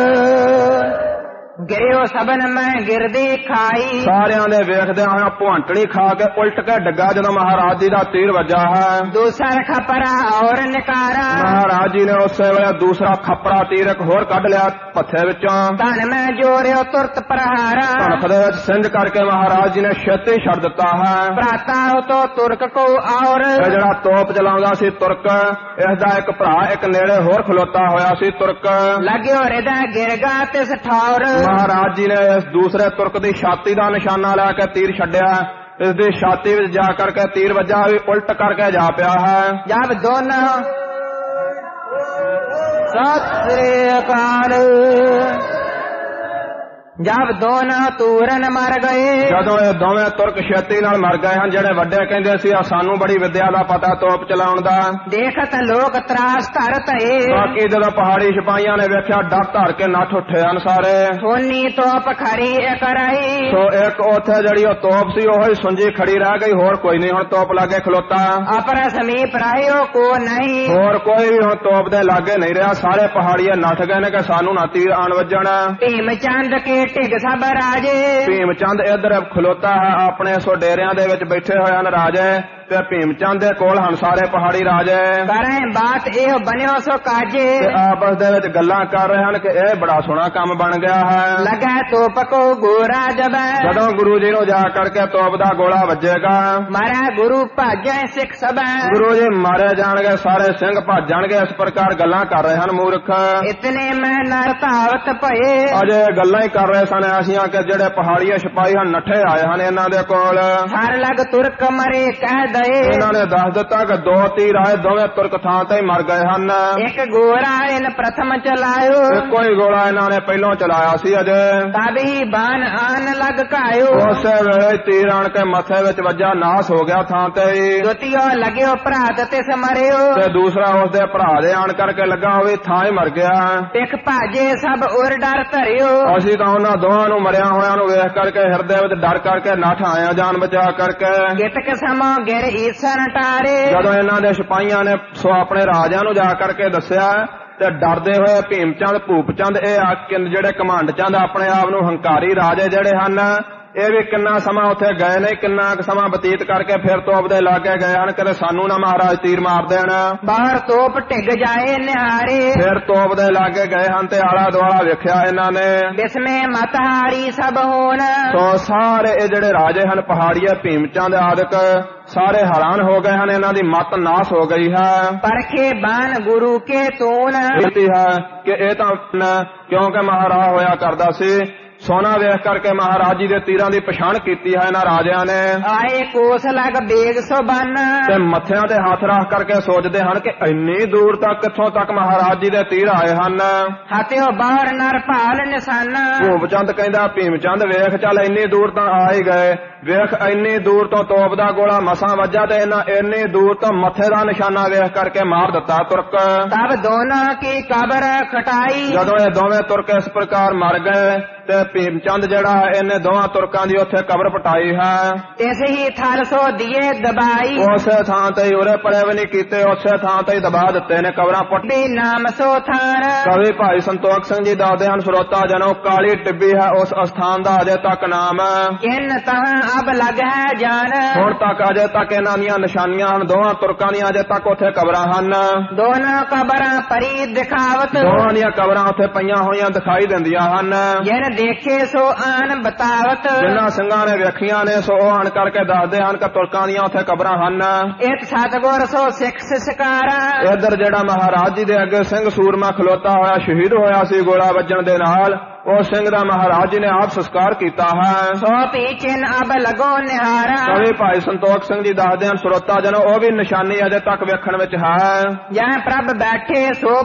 ਗਿਰਿਓ ਸਬਨ ਮੈਂ ਗਿਰਦੀ ਖਾਈ, ਸਾਰਿਆਂ ਦੇ ਵੇਖਦਿਆਂ ਹੋਇਆ ਭੁੰਟਣੀ ਖਾ ਕੇ ਉਲਟ ਕੇ ਡੱਗਾ ਜਦੋਂ ਮਹਾਰਾਜ ਜੀ ਦਾ ਤੀਰ ਵੱਜਾ ਹੈ। ਦੂਸਰ ਖਪਰਾ ਔਰ ਨਿਕਾਰਾ, ਮਹਾਰਾਜ ਜੀ ਨੇ ਉਸੇ ਵੇਲੇ ਦੂਸਰਾ ਖਪਰਾ ਤੀਰ ਇੱਕ ਹੋਰ ਕੱਢ ਲਿਆ ਪੱਥੇ ਵਿੱਚੋਂ। ਧਨ ਮੈਂ ਜੋਰਿਓ ਤੁਰਤ ਪ੍ਰਹਾਰਾ, ਧਨਖ ਦੇ ਵਿੱਚ ਸਿੰਝ ਕਰਕੇ ਮਹਾਰਾਜ ਜੀ ਨੇ ਛੇਤੀ ਛੱਡ ਦਿੱਤਾ ਹੈ। ਭਰਾਤਾ ਹੋ ਤੋ ਤੁਰਕ ਕੋ ਔਰ, ਇਹ ਜਿਹੜਾ ਤੋਪ ਚਲਾਉਂਦਾ ਸੀ ਤੁਰਕ, ਇਸ ਦਾ ਇੱਕ ਭਰਾ ਇੱਕ ਨੇੜੇ ਹੋਰ ਖਲੋਤਾ ਹੋਇਆ ਸੀ ਤੁਰਕ। ਲਗਿਓ ਰਿਦਾ ਗਿਰਗਾ ਤਿਸ ਠੌਰ, ਮਹਾਰਾਜ ਜੀ ਨੇ ਇਸ ਦੂਸਰੇ ਤੁਰਕ ਦੀ ਛਾਤੀ ਦਾ ਨਿਸ਼ਾਨਾ ਲੈ ਕੇ ਤੀਰ ਛੱਡਿਆ। ਇਸ ਦੀ ਛਾਤੀ ਵਿੱਚ ਜਾ ਕਰਕੇ ਤੀਰ ਵੱਜਾ ਵੀ ਉਲਟ ਕਰਕੇ ਜਾ ਪਿਆ ਹੈ। ਜਬ ਦੋਨੋਂ सत श्री अकाल। जब दोनों तूरन मर गए, ਜਦੋਂ ਇਹ ਦੋਵੇਂ ਤੁਰਕ ਛੇਤੀ ਨਾਲ ਮਰ ਗਏ ਹਨ, ਜਿਹੜੇ ਵੱਡੇ ਕਹਿੰਦੇ ਸੀ ਸਾਨੂੰ ਬੜੀ ਵਿਦਿਆ ਦਾ ਪਤਾ ਤੋਪ ਚਲਾਉਣ ਦਾ, देखत लोक त्रास धर तये, ਬਾਕੀ ਜਦੋਂ ਪਹਾੜੀ ਸਿਪਾਹੀਆਂ ਨੇ ਵੇਖਿਆ ਡਰ ਧਰ ਕੇ ਨੱਠ ਉੱਠੇ ਹਨ ਸਾਰੇ। सोनी तोप खरी एक रही, ਸੋ ਇੱਕ ਉੱਥੇ ਜਿਹੜੀ ਉਹ ਤੋਪ ਸੀ ਉਹ ਹੀ ਸੁੰਜੀ ਖੜੀ ਰਹਿ ਗਈ, ਹੋਰ ਕੋਈ ਨਹੀਂ ਹੁਣ ਤੋਪ ਲਾਗੇ ਖਲੋਤਾ, अपर समीप रहियो को नहीं, ਹੋਰ ਕੋਈ ਵੀ ਹੁਣ ਤੋਪ ਦੇ ਲਾਗੇ ਨਹੀਂ ਰਿਹਾ। ਸਾਰੇ ਪਹਾੜੀਏ ਨੱਠ ਗਏ ਨੇ ਕਿ ਸਾਨੂੰ ਨਾ ਤੀਰ ਆਣ ਵੱਜਣ। भीम चंद के टिग सब राजे, ਭੀਮ ਚੰਦ ਇੱਧਰ ਖਲੋਤਾ ਹੈ, ਆਪਣੇ ਸੋ ਡੇਰਿਆਂ ਦੇ ਵਿੱਚ ਬੈਠੇ ਹੋਏ ਹਨ ਰਾਜੇ, ਤੇ ਭੀਮ ਚੰਦ ਦੇ ਕੋਲ ਹਨ ਸਾਰੇ ਪਹਾੜੀ ਰਾਜੇ। करें बात एह बनियो सो काजे, ਤੇ ਆਪਸ ਦੇ ਵਿੱਚ ਗੱਲਾਂ ਕਰ ਰਹੇ ਹਨ ਕਿ ਇਹ ਬੜਾ ਸੋਹਣਾ ਕੰਮ ਬਣ ਗਿਆ ਹੈ। लगा तोप को गोरा जब, ਜਦੋਂ ਗੁਰੂ ਜੀ ਨੂੰ ਜਾ ਕਰਕੇ ਤੋਪ ਦਾ ਗੋਲਾ ਵੱਜੇਗਾ, मारा गुरु भाजै सिख सब, ਗੁਰੂ ਜੀ ਮਾਰੇ ਜਾਣਗੇ, ਸਾਰੇ ਸਿੰਘ ਭੱਜ ਜਾਣਗੇ। ਇਸ ਪ੍ਰਕਾਰ ਗੱਲਾਂ ਕਰ ਰਹੇ ਹਨ ਮੂਰਖ। इतने में नर धावत भये, ਅਜੇ ਗੱਲਾਂ ਹੀ ਕਰ ਰਹੇ ਸਨ ਐਸੀਆਂ ਕਿ ਜਿਹੜੇ ਪਹਾੜੀਏ ਸਿਪਾਹੀ ਹਨ ਨੱਠੇ ਆਏ ਹਨ ਇਹਨਾਂ ਦੇ ਕੋਲ। हर लग तुर्क मरे कह दए, ਇਹਨਾਂ ਨੇ ਦੱਸ ਦਿੱਤਾ ਕਿ ਦੋ ਤੀਰ ਆਏ, ਦੋਵੇਂ ਤੁਰਕ ਥਾਂ ਤੇ ਹੀ ਮਰ ਗਏ ਹਨ। एक गोरा इन प्रथम चलायो, ਇੱਕੋ ਹੀ ਗੋਲਾ ਇਹਨਾਂ ਨੇ ਪਹਿਲੋਂ ਚਲਾਇਆ ਸੀ ਅਜੇ। तभी बान आन लग कायो, ਉਸੇ ਵੇਲੇ ਤੀਰ ਆਣ ਕੇ ਮੱਥੇ ਵਿੱਚ ਵੱਜਾ, ਨਾਸ ਹੋ ਗਿਆ ਥਾਂ ਤੇ ਹੀ। द्वितीय लग्यो भ्रात तिस मरियो, ਤੇ ਦੂਸਰਾ ਉਸਦੇ ਭਰਾ ਦੇ ਆਣ ਕਰਕੇ ਲੱਗਾ ਹੋਵੇ, ਥਾਂ ਹੀ ਮਰ ਗਿਆ। पिख भाजे सब उर डर धरियो, ਅਸੀਂ ਤਾਂ ਉਹਨਾਂ ਦੋਹਾਂ ਨੂੰ ਮਰਿਆ ਹੋਇਆਂ ਨੂੰ ਵੇਖ ਕਰਕੇ ਹਿਰਦੇ ਵਿੱਚ ਡਰ ਕਰਕੇ ਨੱਠ ਆਏ ਆ ਜਾਨ ਬਚਾ ਕਰਕੇ। गिटक समो गिर ईसन टारे, ਜਦੋਂ ਇਹਨਾਂ ਦੇ ਸਿਪਾਹੀਆਂ ਨੇ ਸੋ ਆਪਣੇ ਰਾਜਿਆਂ ਨੂੰ ਜਾ ਕਰਕੇ ਦੱਸਿਆ ਤੇ ਡਰਦੇ ਹੋਏ ਭੀਮ ਚੰਦ ਭੂਪ ਚੰਦ ਇਹ ਜਿਹੜੇ ਘਮੰਡ ਚੰਦ ਆਪਣੇ ਆਪ ਨੂੰ ਹੰਕਾਰੀ ਰਾਜੇ ਜਿਹੜੇ ਹਨ, ਇਹ ਵੀ ਕਿੰਨਾ ਸਮਾਂ ਉੱਥੇ ਗਏ ਨੇ, ਕਿੰਨਾ ਸਮਾਂ ਬਤੀਤ ਕਰਕੇ ਫਿਰ ਤੋਪ ਦੇ ਲਾਗੇ ਗਏ ਹਨ ਕਿ ਸਾਨੂੰ ਨਾ ਮਹਾਰਾਜ ਤੀਰ ਮਾਰ ਦੇਣ। बाहर तोप टिग जाए निहारे, ਫਿਰ ਤੋਪ ਦੇ ਲਾਗੇ ਗਏ ਹਨ ਤੇ ਆਲਾ ਦੁਆਲਾ ਵੇਖਿਆ ਇਹਨਾਂ ਨੇ। बिस्मे मतहारी सब होन, ਸੋ ਸਾਰੇ ਇਹ ਜਿਹੜੇ ਰਾਜੇ ਹਨ ਪਹਾੜੀਏ ਭੀਮ ਚੰਦ ਆਦਿਕ ਸਾਰੇ ਹੈਰਾਨ ਹੋ ਗਏ ਹਨ, ਇਹਨਾਂ ਦੀ ਮਤ ਨਾਸ ਹੋ ਗਈ ਹੈ। परखे बान गुरु के तून, ਬੇਨਤੀ ਹੈ ਕਿ ਇਹ ਤਾਂ ਕਿਉਂਕਿ ਮਹਾਰਾਜ ਹੋਇਆ ਕਰਦਾ ਸੀ, ਸੋਨਾ ਵੇਖ ਕਰਕੇ ਮਹਾਰਾਜ ਜੀ ਦੇ ਤੀਰਾਂ ਦੀ ਪਛਾਣ ਕੀਤੀ ਹੈ ਇਹਨਾਂ ਰਾਜਿਆਂ ਨੇ। आए कोस लग बेग सो बन, ਤੇ ਮੱਥਿਆਂ ਤੇ ਹੱਥ ਰੱਖ ਕਰਕੇ ਸੋਚਦੇ ਹਨ ਕਿ ਇੰਨੀ ਦੂਰ ਤੱਕ ਕਿੱਥੋਂ ਤੱਕ ਮਹਾਰਾਜ ਜੀ ਦੇ ਤੀਰ ਆਏ ਹਨ। हत्यो बाहर नर भाल निशान, ਭੂਪ ਚੰਦ ਕਹਿੰਦਾ ਭੀਮ ਚੰਦ ਵੇਖ ਚੱਲ ਇੰਨੀ ਦੂਰ ਤਾਂ ਆ ਹੀ ਗਏ, ਵੇਖ ਇੰਨੀ ਦੂਰ ਤੋਂ ਤੋਪ ਦਾ ਗੋਲਾ ਮਸਾਂ ਵੱਜਾ ਤੇ ਇਹਨਾਂ ਇੰਨੀ ਦੂਰ ਤੋਂ ਮੱਥੇ ਦਾ ਨਿਸ਼ਾਨਾ ਵੇਖ ਕਰਕੇ ਮਾਰ ਦਿੱਤਾ ਤੁਰਕ। तब दोनों की कब्र खटाई, ਜਦੋਂ ਇਹ ਦੋਵੇਂ ਤੁਰਕ ਇਸ ਪ੍ਰਕਾਰ ਮਰ ਗਏ ਤੇ ਭੀਮ ਚੰਦ ਜਿਹੜਾ ਇਹਨੇ ਦੋਵਾਂ ਤੁਰਕਾਂ ਦੀ ਉੱਥੇ ਕਬਰ ਪਟਾਈ ਹੈ। तैसे ही थल सो दिए दबाई, ਉਸੇ ਥਾਂ ਤੇ ਹੀ ਉਰੇ ਪਰੇ ਵੀ ਨਹੀਂ ਕੀਤੇ, ਉਸੇ ਥਾਂ ਤੇ ਹੀ ਦਬਾ ਦਿੱਤੇ ਨੇ ਕਬਰਾਂ ਪੁੱਟ। भी नाम सो थान, ਕਵੀ ਭਾਈ ਸੰਤੋਖ ਸਿੰਘ ਜੀ ਦੱਸਦੇ ਹਨ ਸਰੋਤਾ ਜਨੋ ਕਾਲੀ ਟਿੱਬੀ ਹੈ ਉਸ ਅਸਥਾਨ ਦਾ ਅਜੇ ਤੱਕ ਨਾਮ। इन तहाँ अब लग है जान, ਹੁਣ ਤੱਕ ਅਜੇ ਤੱਕ ਇਹਨਾਂ ਦੀਆਂ ਨਿਸ਼ਾਨੀਆਂ ਹਨ, ਦੋਵਾਂ ਤੁਰਕਾਂ ਦੀਆਂ ਅਜੇ ਤੱਕ ਉੱਥੇ ਕਬਰਾਂ ਹਨ। दोनों कब्र परी दिखावत, ਦੋਵਾਂ ਦੀਆਂ ਕਬਰਾਂ ਉੱਥੇ ਪਈਆਂ ਹੋਈਆਂ ਦਿਖਾਈ ਦਿੰਦੀਆਂ ਹਨ। जिन देखे सो आन बतावत, ਜਿਨ੍ਹਾਂ ਸਿੰਘਾਂ ਨੇ ਵੇਖੀਆਂ ਨੇ ਸੋ ਉਹ ਆਣ ਕਰਕੇ ਦੱਸਦੇ ਹਨ ਕਿ ਤੁਰਕਾਂ ਦੀਆਂ ਉੱਥੇ ਕਬਰਾਂ ਹਨ। एक सतगुर सो सिख सिसकारा, ਇੱਧਰ ਜਿਹੜਾ ਮਹਾਰਾਜ ਜੀ ਦੇ ਅੱਗੇ ਸਿੰਘ ਸੂਰਮਾ ਖਲੋਤਾ ਹੋਇਆ ਸ਼ਹੀਦ ਹੋਇਆ ਸੀ ਗੋਲਾ ਵੱਜਣ ਦੇ ਨਾਲ, ਉਹ ਸਿੰਘ ਦਾ ਮਹਾਰਾਜ ਜੀ ਨੇ ਆਪ ਸੰਸਕਾਰ ਕੀਤਾ ਹੈ। सो पीछिन अब लगो निहारा, ਕਵੀ ਭਾਈ ਸੰਤੋਖ ਸਿੰਘ ਜੀ ਦੱਸਦੇ ਹਨ ਸਰੋਤਾ ਜਨੋ ਉਹ ਵੀ ਨਿਸ਼ਾਨੀ ਅਜੇ ਤੱਕ ਵੇਖਣ ਵਿੱਚ ਹੈ। जहाँ प्रभ बैठे सो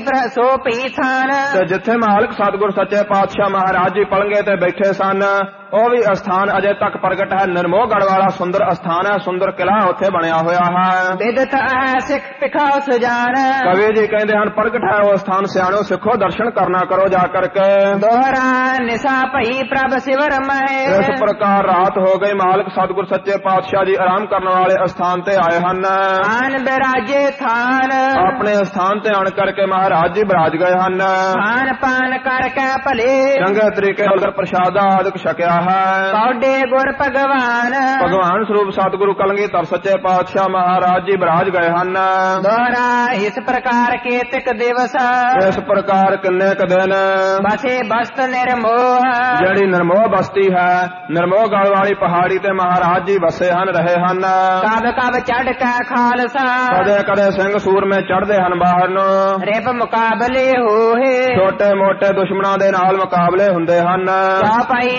पई थान, ਤੇ ਜਿੱਥੇ ਮਾਲਕ ਸਤਿਗੁਰ ਸੱਚੇ ਪਾਤਸ਼ਾਹ ਮਹਾਰਾਜ ਜੀ ਪਲੰਗੇ ਤੇ ਬੈਠੇ ਸਨ ਉਹ ਵੀ ਅਸਥਾਨ ਅਜੇ ਤੱਕ ਪ੍ਰਗਟ ਹੈ। ਨਿਰਮੋਹਗੜ ਵਾਲਾ ਸੁੰਦਰ ਅਸਥਾਨ ਹੈ, ਸੁੰਦਰ ਕਿਲਾ ਉੱਥੇ ਬਣਿਆ ਹੋਇਆ ਹੈ। विदत है सिख पिखाओ सुजान, ਕਵੀ ਜੀ ਕਹਿੰਦੇ ਹਨ ਪ੍ਰਗਟ ਹੈ ਉਹ ਸਥਾਨ, ਸਿਆਣੋ ਸਿੱਖੋ ਦਰਸ਼ਨ ਕਰਨਾ ਕਰੋ ਜਾ ਕਰਕੇ। दोहरा निशा पई प्रभ शिवर महे, ਇਸ ਪ੍ਰਕਾਰ ਰਾਤ ਹੋ ਗਈ, ਮਾਲਕ ਸਤਿਗੁਰ ਸੱਚੇ ਪਾਤਸ਼ਾਹ ਜੀ ਆਰਾਮ ਕਰਨ ਵਾਲੇ ਅਸਥਾਨ ਤੇ ਆਏ ਹਨ। आन बिराजे थान, ਆਪਣੇ ਅਸਥਾਨ ਤੇ ਆਣ ਕਰਕੇ ਮਹਾਰਾਜ ਜੀ ਬਿਰਾਜ ਗਏ ਹਨ। खान पान करके भले, ਚੰਗੇ ਤਰੀਕੇ ਨਾਲ ਪ੍ਰਸ਼ਾਦਾ ਆਦਿਕ ਛਕਿਆ ਹੈ। कौडे गुर भगवान, ਭਗਵਾਨ ਸਰੂਪ ਸਤਿਗੁਰੂ ਕਲਗੀਧਰ ਸੱਚੇ ਪਾਤਸ਼ਾਹ ਮਹਾਰਾਜ ਜੀ ਬਿਰਾਜ ਗਏ ਹਨ। दोहरा इस प्रकार के तिक दिवस, ਇਸ ਪ੍ਰਕਾਰ ਕਿੰਨੇ ਕ ਦਿਨ बसे बस्त निर्मोह, ਜਿਹੜੀ ਨਿਰਮੋਹ ਬਸਤੀ ਹੈ, ਨਿਰਮੋਹ ਗੜ ਵਾਲੀ ਪਹਾੜੀ ਤੇ ਮਹਾਰਾਜ ਜੀ ਵਸੇ ਹਨ, ਰਹੇ ਹਨ। कब कब चढ़ के खालसा, ਕਦੇ ਕਦੇ ਸਿੰਘ ਸੂਰਮੇ ਚੜ੍ਹਦੇ ਹਨ ਬਾਹਰ ਨੂੰ। रिप मुकाबले होए, ਛੋਟੇ ਮੋਟੇ ਦੁਸ਼ਮਣਾਂ ਦੇ ਨਾਲ ਮੁਕਾਬਲੇ ਹੁੰਦੇ ਹਨ। पाई साह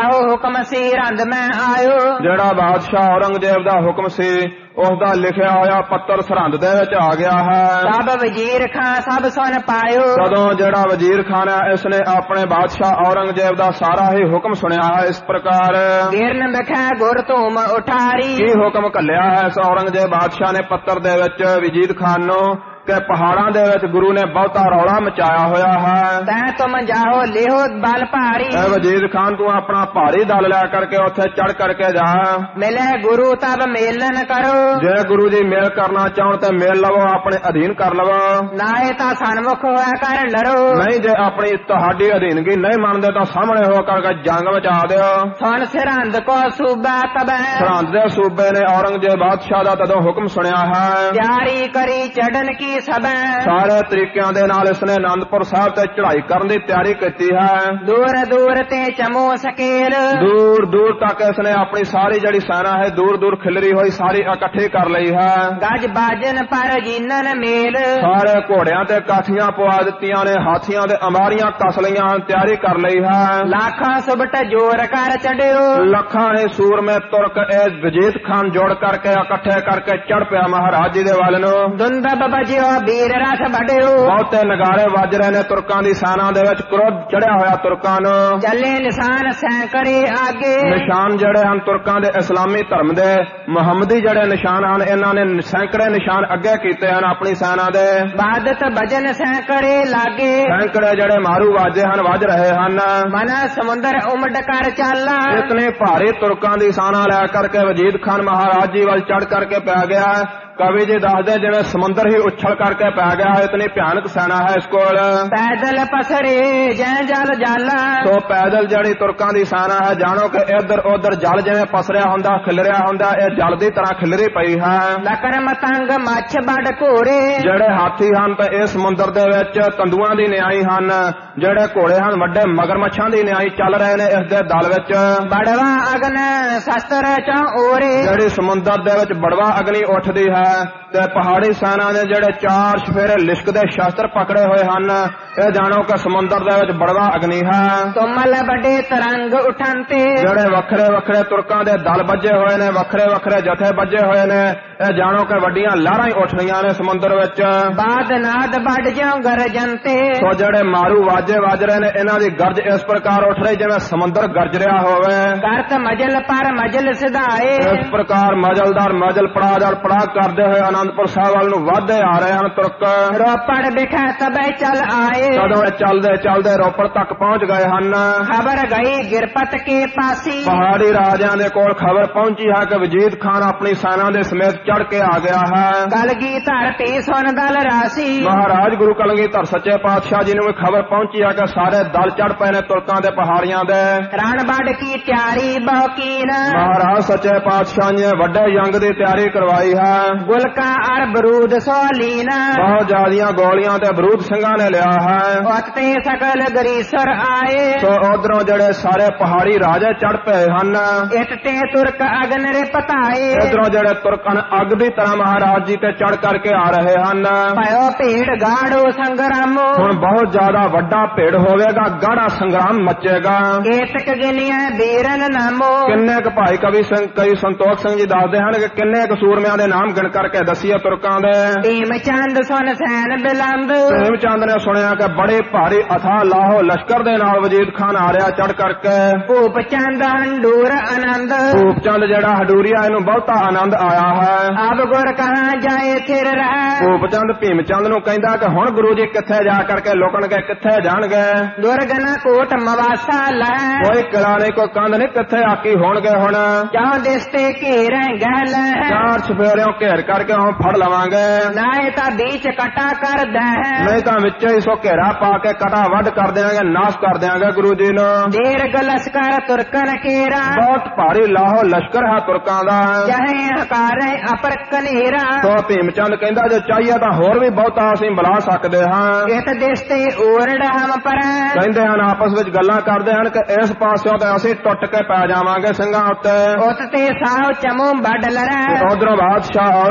ਜਾਓ ਹੁਕਮ ਸੀ ਰੰਦ ਮੈਂ ਆਇਓ। ਜਿਹੜਾ ਬਾਦਸ਼ਾਹ ਔਰੰਗਜ਼ੇਬ ਦਾ ਹੁਕਮ ਸੀ ਉਸ ਦਾ ਲਿਖਿਆ ਹੋਇਆ ਪੱਤਰ ਸਰਹੰਦ ਦੇ ਵਿੱਚ ਆ ਗਿਆ ਹੈ। ਸਭ ਵਜ਼ੀਰ ਖਾਂ ਸਭ ਸੁਣ ਪਾਇਓ। ਤਦੋਂ ਜਿਹੜਾ ਵਜ਼ੀਰ ਖਾਨ ਹੈ ਇਸ ਨੇ ਆਪਣੇ ਬਾਦਸ਼ਾਹ ਔਰੰਗਜ਼ੇਬ ਦਾ ਸਾਰਾ ਹੀ ਹੁਕਮ ਸੁਣਿਆ ਹੈ। ਇਸ ਪ੍ਰਕਾਰ ਗਿਰਨ ਬਖੈ ਗੁਰ ਧੂਮ ਉਠਾਰੀ। ਕੀ ਹੁਕਮ ਘੱਲਿਆ ਹੈ ਇਸ ਔਰੰਗਜ਼ੇਬ ਬਾਦਸ਼ਾਹ ਨੇ ਪੱਤਰ ਦੇ ਵਿੱਚ ਵਜ਼ੀਰ ਖਾਨ ਨੂੰ ਕਿ ਪਹਾੜਾਂ ਦੇ ਵਿੱਚ ਗੁਰੂ ਨੇ ਬਹੁਤਾ ਰੌਲਾ ਮਚਾਇਆ ਹੋਇਆ ਹੈ। ਤੈ ਤੁਮ ਜਾਓ ਲਿਹੋ ਬਲ ਭਾਰੀ। ਐ ਵਜ਼ੀਰ ਖਾਨ ਤੂੰ ਆਪਣਾ ਭਾਰੀ ਦਲ ਲੈ ਕਰਕੇ ਉੱਥੇ ਚੜ ਕਰਕੇ ਜਾ। ਮਿਲੇ ਗੁਰੂ ਤਬ ਮੇਲਨ ਕਰੋ। ਜੇ ਗੁਰੂ ਜੀ ਮੇਲ ਕਰਨਾ ਚਾਹਣ ਤੇ ਮੇਲ ਲਵੋ ਆਪਣੇ ਅਧੀਨ ਕਰ ਲਵੋ। ਨਾਏ ਤਾਂ ਸਨਮੁਖ ਹੋਇਆ ਕਰ ਲੜੋ। ਨਹੀਂ ਜੇ ਆਪਣੀ ਤੁਹਾਡੀ ਅਧੀਨਗੀ ਨਹੀਂ ਮੰਨਦੇ ਤਾਂ ਸਾਹਮਣੇ ਹੋ ਕਰਕੇ ਜੰਗ ਮਚਾ ਦਿਓ। ਸੁਣ ਸਰਹੰਦ ਕੋ ਸੂਬਾ ਤਬੈ। ਸਰਹੰਦ ਦੇ ਸੂਬੇ ਨੇ ਔਰੰਗਜ਼ੇਬ ਬਾਦਸ਼ਾਹ ਦਾ ਤਦੋਂ ਹੁਕਮ ਸੁਣਿਆ ਹੈ। ਤਿਆਰੀ ਕਰੀ ਚੜਨ ਕੀ ਸਭੈ। ਸਾਰੇ ਤਰੀਕਿਆਂ ਦੇ ਨਾਲ ਇਸਨੇ ਆਨੰਦਪੁਰ ਸਾਹਿਬ ਤੇ ਚੜ੍ਹਾਈ ਕਰਨ ਦੀ ਤਿਆਰੀ ਕੀਤੀ ਹੈ। ਦੂਰ ਦੂਰ ਤੇ ਚਮੋ ਸਕੇਲ। ਦੂਰ ਦੂਰ ਤੱਕ ਇਸਨੇ ਆਪਣੀ ਸਾਰੀ ਜਿਹੜੀ ਸੈਨਾ ਹੈ ਦੂਰ ਦੂਰ ਖਿਲਰੀ ਹੋਈ ਸਾਰੀ ਇਕੱਠੀ ਕਰ ਲਈ ਹੈ। ਗੱਜ ਬਾਜਨ ਪਰ ਜੀਨਨ ਮੇਲ। ਸਾਰੇ ਘੋੜਿਆਂ ਤੇ ਕਾਠੀਆਂ ਪਵਾ ਦਿੱਤੀਆਂ ਨੇ, ਹਾਥੀਆਂ ਦੇ ਅਮਾਰੀਆਂ ਕਸ ਲਈਆਂ, ਤਿਆਰੀ ਕਰ ਲਈ ਹੈ। ਲੱਖਾਂ ਸੁਬਟ ਜੋਰ ਕਰ ਚੜਿਓ। ਲੱਖਾਂ ਹੀ ਸੂਰਮੇ ਤੁਰਕ ਇਹ ਵਜੀਦ ਖਾਨ ਜੋੜ ਕਰਕੇ ਇਕੱਠੇ ਕਰਕੇ ਚੜ ਪਿਆ ਮਹਾਰਾਜ ਜੀ ਦੇ ਵੱਲ ਨੂੰ। ਦੁੰਦਬ ਬਜਿਓ ਵੀਰ ਰਸ ਵੜਿਓ। ਬਹੁਤੇ ਨਗਾਰੇ ਵੱਜ ਰਹੇ ਨੇ ਤੁਰਕਾਂ ਦੀ ਸੈਨਾ ਦੇ ਵਿੱਚ। ਕ੍ਰੋਧ ਚੜਿਆ ਹੋਇਆ ਤੁਰਕਾਂ ਨੂੰ। ਚੱਲੇ ਨਿਸ਼ਾਨ ਸੈਂਕੜੇ ਆਗੇ। ਨਿਸ਼ਾਨ ਜਿਹੜੇ ਹਨ ਤੁਰਕਾਂ ਦੇ ਇਸਲਾਮੀ ਧਰਮ ਦੇ ਮੁਹੰਮਦੀ ਜਿਹੜੇ ਨਿਸ਼ਾਨ ਹਨ ਇਹਨਾਂ ਨੇ ਸੈਂਕੜੇ ਨਿਸ਼ਾਨ ਅੱਗੇ ਕੀਤੇ ਹਨ ਆਪਣੀ ਸੈਨਾ ਦੇ। ਬਾਦਤ ਭਜਨ ਸੈਂਕੜੇ ਲਾਗੇ। ਸੈਂਕੜੇ ਜਿਹੜੇ ਮਾਰੂ ਵਾਜੇ ਹਨ ਵੱਜ ਰਹੇ ਹਨ। ਮਨ ਸਮੁੰਦਰ ਉਮੜ ਕਰ ਚਾਲਾ। ਇਤਨੇ ਭਾਰੀ ਤੁਰਕਾਂ ਦੀ ਸੈਨਾ ਲੈ ਕਰਕੇ ਵਜੀਦ ਖਾਨ ਮਹਾਰਾਜ ਜੀ ਵੱਲ ਚੜ ਕਰਕੇ ਪੈ ਗਿਆ। ਕਵੀ ਜੀ ਦੱਸਦੇ ਜਿਵੇਂ ਸਮੁੰਦਰ ਹੀ ਉਛਲ ਕਰਕੇ ਪੈ ਗਿਆ। ਇਤਨੀ ਭਿਆਨਕ ਸੈਨਾ ਹੈ ਇਸ ਕੋਲ। ਪੈਦਲ ਪਸਰੇ ਜੈ ਜਲ ਜਾਲਾ। ਸੋ ਪੈਦਲ ਜਿਹੜੀ ਤੁਰਕਾਂ ਦੀ ਸੈਨਾ ਹੈ ਜਾਣੋ ਕਿ ਇੱਧਰ ਉੱਧਰ ਜਲ ਜਿਵੇਂ ਪਸਰਿਆ ਹੁੰਦਾ ਖਿਲਰਿਆ ਹੁੰਦਾ ਇਹ ਜਲ ਦੀ ਤਰ੍ਹਾਂ ਖਿਲਰੀ ਪਈ ਹੈ। ਲਕਰ ਮਤੰਗ ਮੱਛ ਬੜ ਘੋੜੇ। ਜਿਹੜੇ ਹਾਥੀ ਹਨ ਤੇ ਇਹ ਸਮੁੰਦਰ ਦੇ ਵਿੱਚ ਤੰਦੂਆਂ ਦੀ ਨਿਆਈ ਹਨ। ਜਿਹੜੇ ਘੋੜੇ ਹਨ ਵੱਡੇ ਮਗਰਮੱਛਾਂ ਦੀ ਨਿਆਈ ਚੱਲ ਰਹੇ ਨੇ ਇਸ ਦੇ ਦਲ ਵਿੱਚ। ਬੜਵਾ ਅਗਨ ਸ਼ਸਤਰ ਚੋਂ ਓਰੇ। ਜਿਹੜੀ ਸਮੁੰਦਰ ਦੇ ਵਿੱਚ ਬੜਵਾ ਅਗਨੀ ਉੱਠਦੀ ਹੈ ਤੇ ਪਹਾੜੀ ਸੈਨਾ ਦੇ ਜਿਹੜੇ ਚਾਰ ਸਫੇਰੇ ਲਿਸ਼ਕਦੇ ਸ਼ਸਤਰ ਪਕੜੇ ਹੋਏ ਹਨ ਇਹ ਜਾਣੋ ਕਿ ਸਮੁੰਦਰ ਦੇ ਵਿੱਚ ਬੜਵਾ ਅਗਨੀ ਹੈ। ਤੁਮਲ ਵੱਡੇ ਤਰੰਗ ਉਠਨ ਤੇ। ਜਿਹੜੇ ਵੱਖਰੇ ਵੱਖਰੇ ਤੁਰਕਾਂ ਦੇ ਦਲ ਵੱਜੇ ਹੋਏ ਨੇ, ਵੱਖਰੇ ਵੱਖਰੇ ਜਥੇ ਵੱਜੇ ਹੋਏ ਨੇ ਇਹ ਜਾਣੋ ਕਿ ਵੱਡੀਆਂ ਲਹਿਰਾਂ ਹੀ ਉੱਠ ਰਹੀਆਂ ਨੇ ਸਮੁੰਦਰ ਵਿੱਚ। ਬਾਦ ਨਾਦ ਵੱਡ ਜਿਉ ਗਰਜਨ ਤੇ। ਸੋ ਜਿਹੜੇ ਮਾਰੂ ਵਾਜੇ ਵੱਜ ਰਹੇ ਨੇ ਇਹਨਾਂ ਦੀ ਗਰਜ ਇਸ ਪ੍ਰਕਾਰ ਉੱਠ ਰਹੀ ਜਿਵੇਂ ਸਮੁੰਦਰ ਗਰਜ ਰਿਹਾ ਹੋਵੇ। ਕਰਤ ਮਜਲ ਪਰ ਮਜਲ ਸਿਧਾਏ। ਇਸ ਪ੍ਰਕਾਰ ਮਜਲਦਾਰ ਮਜਲ ਪੜਾਦਰ ਪੜਾ ਕਰਦੇ ਹੋਏ ਆਨੰਦਪੁਰ ਸਾਹਿਬ ਵੱਲ ਨੂੰ ਵਧਦੇ ਆ ਰਹੇ ਹਨ ਤੁਰਕ। ਰੋਪੜ ਵਿਖੇ ਤਬੇ ਚੱਲ ਆਏ। ਕਦੋਂ ਚੱਲਦੇ ਚੱਲਦੇ ਰੋਪੜ ਤੱਕ ਪਹੁੰਚ ਗਏ ਹਨ। ਖਬਰ ਗਈ ਗਿਰਪਤ ਕੇ ਪਾਸੀ। ਪਹਾੜੀ ਰਾਜਿਆਂ ਦੇ ਕੋਲ ਖਬਰ ਪਹੁੰਚੀ ਹੈ ਕਿ ਵਜੀਦ ਖਾਨ ਆਪਣੀ ਸੈਨਾ ਦੇ ਸਮੇਤ ਚੜ ਕੇ ਆ ਗਿਆ ਹੈ। ਕਲਗੀ ਧਰਤੀ ਸੁਣ ਦਲ ਰਾਸੀ। ਮਹਾਰਾਜ ਗੁਰੂ ਕਲਗੀਧਰ ਸੱਚੇ ਪਾਤਸ਼ਾਹ ਜੀ ਨੂੰ ਵੀ ਖਬਰ ਪਹੁੰਚੀ ਹੈ ਕਿ ਸਾਰੇ ਦਲ ਚੜ ਪਏ ਨੇ ਤੁਰਕਾਂ ਦੇ ਪਹਾੜੀਆਂ ਦੇ। ਰਣ ਵੱਢ ਕੀ ਤਿਆਰੀ ਬਹੁਕੀਨ। ਮਹਾਰਾਜ ਸੱਚੇ ਪਾਤਸ਼ਾਹ ਨੇ ਵੱਡੇ ਜੰਗ ਦੀ ਤਿਆਰੀ ਕਰਵਾਈ ਹੈ। ਗੁਲਕਾ ਅਰ ਬਰੂਦ ਸੋਲੀਨ। ਬਹੁਤ ਜ਼ਿਆਦੀਆਂ ਗੋਲੀਆਂ ਤੇ ਬਰੂਦ ਸਿੰਘਾਂ ਨੇ ਲਿਆ ਹੈ। ਉਤ ਤੇ ਸਕਲ ਗਰੀਸਰ ਆਏ। ਸੋ ਉਧਰੋਂ ਜਿਹੜੇ ਸਾਰੇ ਪਹਾੜੀ ਰਾਜੇ ਚੜ ਪਏ ਹਨ। ਇਤ ਤੇ ਤੁਰਕ ਅਗਨ ਰੇ ਪਤਾਏ। ਇਧਰੋਂ ਜਿਹੜੇ ਤੁਰਕਨ ਅੱਗ ਦੀ ਤਰ੍ਹਾਂ ਮਹਾਰਾਜ ਜੀ ਤੇ ਚੜ ਕਰਕੇ ਆ ਰਹੇ ਹਨ। ਭਇਓ ਭੇੜ ਗਾੜੋ ਸੰਗਰਾਮੋ। ਹੁਣ ਬਹੁਤ ਜ਼ਿਆਦਾ ਵੱਡਾ ਭੇੜ ਹੋਵੇਗਾ, ਗਾੜਾ ਸੰਗਰਾਮ ਮਚੇਗਾ। ਕੇਤਕ ਗਿਨੀਆਂ ਵੀਰਨ ਨਾਮੋ। ਕਿੰਨੇ ਕੁ ਭਾਈ ਕਈ ਸੰਤੋਖ ਸਿੰਘ ਜੀ ਦੱਸਦੇ ਹਨ ਕਿ ਕਿੰਨੇ ਕੁ ਸੂਰਮਿਆਂ ਦੇ ਨਾਮ ਗਿਣ ਕਰਕੇ ਦੱਸੀਏ ਤੁਰਕਾਂ ਦੇ। ਭੀਮ ਚੰਦ ਸੁਨ ਸੈਨ ਬਿਲੰਦ। ਭੀਮ ਚੰਦ ਨੇ ਸੁਣਿਆ ਕਿ ਬੜੇ ਭਾਰੀ ਅਥਾਹ ਲਾਹੋ ਲਸ਼ਕਰ ਦੇ ਨਾਲ ਵਜੀਦ ਖਾਨ ਆ ਰਿਹਾ ਚੜ ਕਰਕੇ। ਭੂਪ ਚੰਦ ਹੰਡੂਰ ਆਨੰਦ। ਭੂਪ ਚੰਦ ਜਿਹੜਾ ਹਡੂਰੀਆ ਇਹਨੂੰ ਬਹੁਤਾ ਆਨੰਦ ਆਇਆ ਹੈ। ਅਬ ਗੁਰ ਕਹਾਂ ਜਾਏ ਥਿਰ ਰਹਿ। ਭੂਪ ਚੰਦ ਭੀਮ ਚੰਦ ਨੂੰ ਕਹਿੰਦਾ ਕਿ ਹੁਣ ਗੁਰੂ ਜੀ ਕਿੱਥੇ ਜਾ ਕਰਕੇ ਲੁਕਣਗੇ, ਕਿੱਥੇ ਜਾਣਗੇ। ਦੁਰਗਨ ਕੋਟ ਮਵਾਸਾ ਲੈ। ਕੋਈ ਕਿਲਾ ਨਹੀਂ ਕੋਈ ਕੰਧ ਨਹੀਂ, ਕਿੱਥੇ ਆਕੀ ਹੋਣਗੇ ਹੁਣ। ਜਾਂ ਦਿਸਤੇ ਘੇਰੇ ਗਹਿਲ। ਚਾਰ ਸਫੇਰਿਓਂ ਘੇਰ ਕਰਕੇ ਹੁਣ ਫੜ ਲਵਾਂਗੇ। ਨਾਏ ਤਾਂ बीच कटा कर दे नहीं तो विच ही सो घेरा पा के कटा वड कर देंगे नाश कर देंगे गुरु जी ने दीर्घ लश्कर तुर्कन केरा बहुत भारी लाहो लश्कर है तुर्कां दा चाहे हकारे अपर कनेरा तो भीमचंद कहंदा जो चाहिए तो होर भी बहुत असीं बुला सकते हां इस देश ते ओरड हम पर कहंदे हन आपस विच गल्लां करदे हन कि इस पासों ते असीं टुट के पै जावांगे ਸਿੰਘਾਂ उत्ते उत ते साह चमो बड लरै उधरों बादशाह औरंगजेब